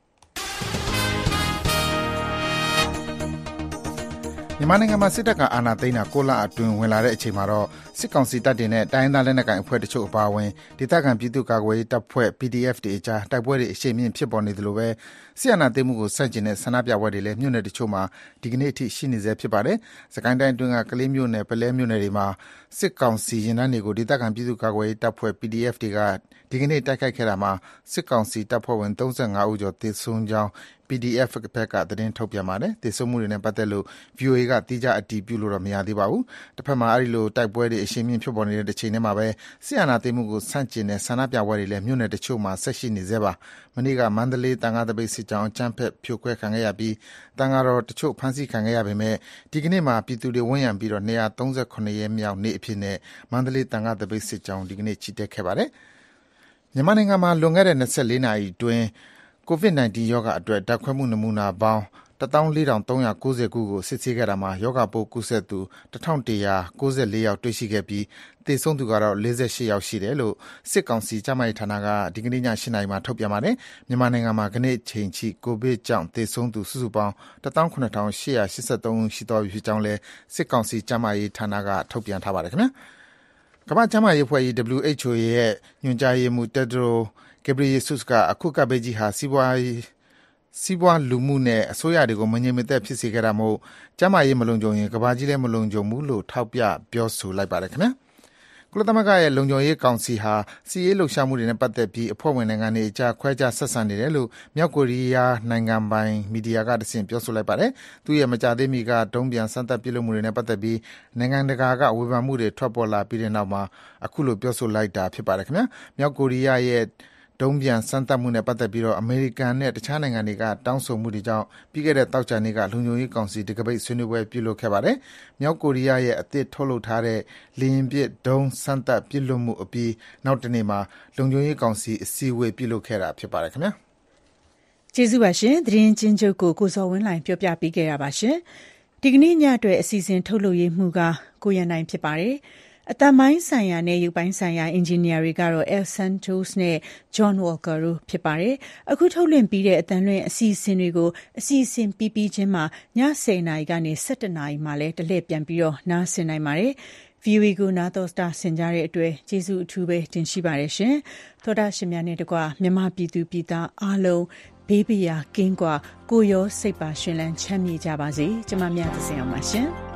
မြန်မာနိုင်ငံမှာစစ်တပ်ကအာဏာသိမ်းတာကိုလအတွင်းဝင်လာတဲ့အချိန်မှာတော့စစ်ကောင်စီတပ်တွေနဲ့တိုင်းဒေသလက်နက်ကိုင်အဖွဲ့တချို့အပါအဝင်ဒေသခံပြည်သူ့ကာကွယ်ရေးတပ်ဖွဲ့ ပီ ဒီ အက်ဖ် တွေအကြားတိုက်ပွဲတွေအရှိန်မြင့်ဖြစ်ပေါ်နေသလိုပဲစစ်အာဏာသိမ်းမှုကိုဆန့်ကျင်တဲ့ဆန္ဒပြပွဲတွေလည်းမြို့နယ်တချို့မှာဒီကနေ့အထိရှိနေဆဲဖြစ်ပါတယ်။စကိုင်းတိုင်းအတွင်းကကလေးမြို့နယ်ပလဲမြို့နယ်တွေမှာစစ်ကောင်စီရင်တန်းတွေကိုဒေသခံပြည်သူ့ကာကွယ်ရေးတပ်ဖွဲ့ ပီ ဒီ အက်ဖ် တွေကဒီကနေ့တိုက်ခိုက်ခဲ့တာမှာစစ်ကောင်စီတပ်ဖွဲ့ဝင်၃၅ဦးကျော်သေဆုံးကြောင်း ပီ ဒီ အက်ဖ် ဘက်ကသတင်းထုတ်ပြန်ပါတယ်။သေဆုံးမှုတွေနဲ့ပတ်သက်လို့ ဗွီအိုအေ ကသီးခြားအတည်ပြုလို့တော့မရသေးပါဘူး။တစ်ဖက်မှာအဲဒီလိုတိုက်ပွဲတွေအရှိန်မြင့်ဖြစ်ပေါ်နေတဲ့တစ်ချိန်တည်းမှာပဲစစ်အာဏာသိမ်းမှုကိုဆန့်ကျင်တဲ့ဆန္ဒပြပွဲတွေလည်းမြို့နယ်တချို့မှာဆက်ရှိနေဆဲပါ။မနေ့ကမန္တလေးတန်ခါးသပိတ်စစ်ကြောင်းအကြမ်းဖက်ဖြိုခွဲခံခဲ့ရပြီးတန်ခါတော်တချို့ဖမ်းဆီးခံခဲ့ရပေမဲ့ဒီကနေ့မှာပြည်သူတွေဝန်းရံပြီးတော့၂၃၇ရက်မြောက်နေ့အဖြစ်နဲ့မန္တလေးတန်ခါးသပိတ်စစ်ကြောင်းဒီကနေ့ချီတက်ခဲ့ပါတယ်။မြန်မာနိုင်ငံမှာလွန်ခဲ့တဲ့၂၄နာရီအတွင်းကိုဗစ် ၁၉ ရောဂါအတွက်ဓာတ်ခွဲမှုနမူနာပေါင်း၁၄၃၉၀ခုကိုစစ်ဆေးခဲ့တာမှာရောဂါပိုးကူးစက်သူ၁၁၉၄ယောက်တွေ့ရှိခဲ့ပြီးသေဆုံးသူကတော့၄၈ယောက်ရှိတယ်လို့စစ်ကောင်စီကျန်းမာရေးဌာနကဒီကနေ့ည၈နာရီမှာထုတ်ပြန်ပါတယ်။မြန်မာနိုင်ငံမှာကနေ့ချိန်ထိကိုဗစ်ကြောင့်သေဆုံးသူစုစုပေါင်း၁၇၈၈၃ဦးရှိသွားပြီဖြစ်ကြောင်းလည်းစစ်ကောင်စီကျန်းမာရေးဌာနကထုတ်ပြန်ထားပါတယ်ခင်ဗျာ။ကမ္ဘာ့ကျန်းမာရေးအဖွဲ့ကြီး ဒဘလျူ အိတ်ချ်အို ရဲ့ညွှန်ကြားရေးမှူး Tedros Ghebreyesus ကအခုကပ်ဘေးကြီးဟာစီးပွားစီးပွားလူမှုနဲ့အစိုးရတွေကိုမငြိမ်မသက်ဖြစ်စေခဲ့တာမို့ကျန်းမာရေးမလုံခြုံရင်ကမ္ဘာကြီးလည်းမလုံခြုံဘူးလို့ထောက်ပြပြောဆိုလိုက်ပါတယ်ခင်ဗျာကုလသမဂ္ဂရဲ့လုံခြုံရေးကောင်စီဟာစီးရေးလှုပ်ရှားမှုတွေနဲ့ပတ်သက်ပြီးအဖွဲ့ဝင်နိုင်ငံတွေအကြားခွဲခြားဆက်ဆံနေတယ်လို့မြောက်ကိုရီးယားနိုင်ငံပိုင်မီဒီယာကတဆင့်ပြောဆိုလိုက်ပါတယ်သူရဲ့မကြသေးမီကဒုံးပြန်စမ်းသပ်ပြုလုပ်မှုတွေနဲ့ပတ်သက်ပြီးနိုင်ငံတကာကဝေဖန်မှုတွေထွက်ပေါ်လာပြီးတဲ့နောက်မှာအခုလိုပြောဆိုလိုက်တာဖြစ်ပါတယ်ခင်ဗျာမြောက်ကိုရီးယားရဲ့ဒုံးပြန်စမ်းသပ်မှုနဲ့ပတ်သက်ပြီးတော့အမေရိကန်နဲ့တခြားနိုင်ငံတွေကတောင်းဆိုမှုတွေကြောင့်ပြီးခဲ့တဲ့တောက်ချာနေ့ကလုံခြုံရေးကောင်စီတကပိတ်ဆွေးနွေးပွဲပြုလုပ်ခဲ့ပါတယ်။မြောက်ကိုရီးယားရဲ့အသစ်ထုတ်လုပ်ထားတဲ့လေယာဉ်ပစ်ဒုံးစမ်းသပ်ပြုလုပ်မှုအပြီးနောက်တနေ့မှာလုံခြုံရေးကောင်စီအစည်းအဝေးပြုလုပ်ခဲ့တာဖြစ်ပါတယ်ခင်ဗျာ။ကျေးဇူးပါရှင်။သတင်းချင်းချုပ်ကိုကိုစောဝင်းလှိုင်ပြောပြပေးခဲ့ရပါရှင်။ဒီကနေ့ညအတွက်အစီအစဉ်ထုတ်လုပ်ရေးမှုကကိုရန်နိုင်ဖြစ်ပါတယ်။အတံပိုင်းဆိုင်ရာနဲ့ရုပ်ပိုင်းဆိုင်ရာအင်ဂျင်နီယာတွေကတော့ El Santos နဲ့ John Walker တို့ဖြစ်ပါတယ်။အခုထုတ်လွှင့်ပြီးတဲ့အတန်လွှင့်အစီအစဉ်တွေကိုအစီအစဉ်ပြီးပြီးချင်းမှာည၁၀နာရီကနေ၁၇နာရီမှလည်းတလှည့်ပြန်ပြီးတော့နားဆင်နိုင်ပါတယ်။ ဗီအိုအေ ကိုနားတော်စတာဆင်ကြတဲ့အတွက်ကျေးဇူးအထူးပဲတင်ရှိပါတယ်ရှင်။သောတာရှင်များနဲ့တကွမြန်မာပြည်သူပြည်သားအားလုံးဘေးပရာကင်းကွာကိုရောစိတ်ပါရှင်လန်းချမ်းမြေ့ကြပါစေ။ကျမမြတ်သစင်အောင်ပါရှင်။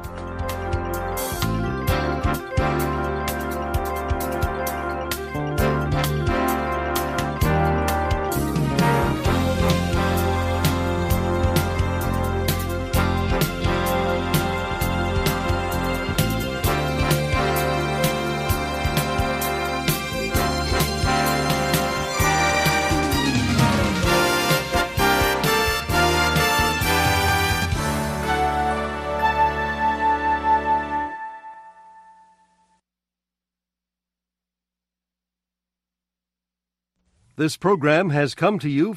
This program has come to you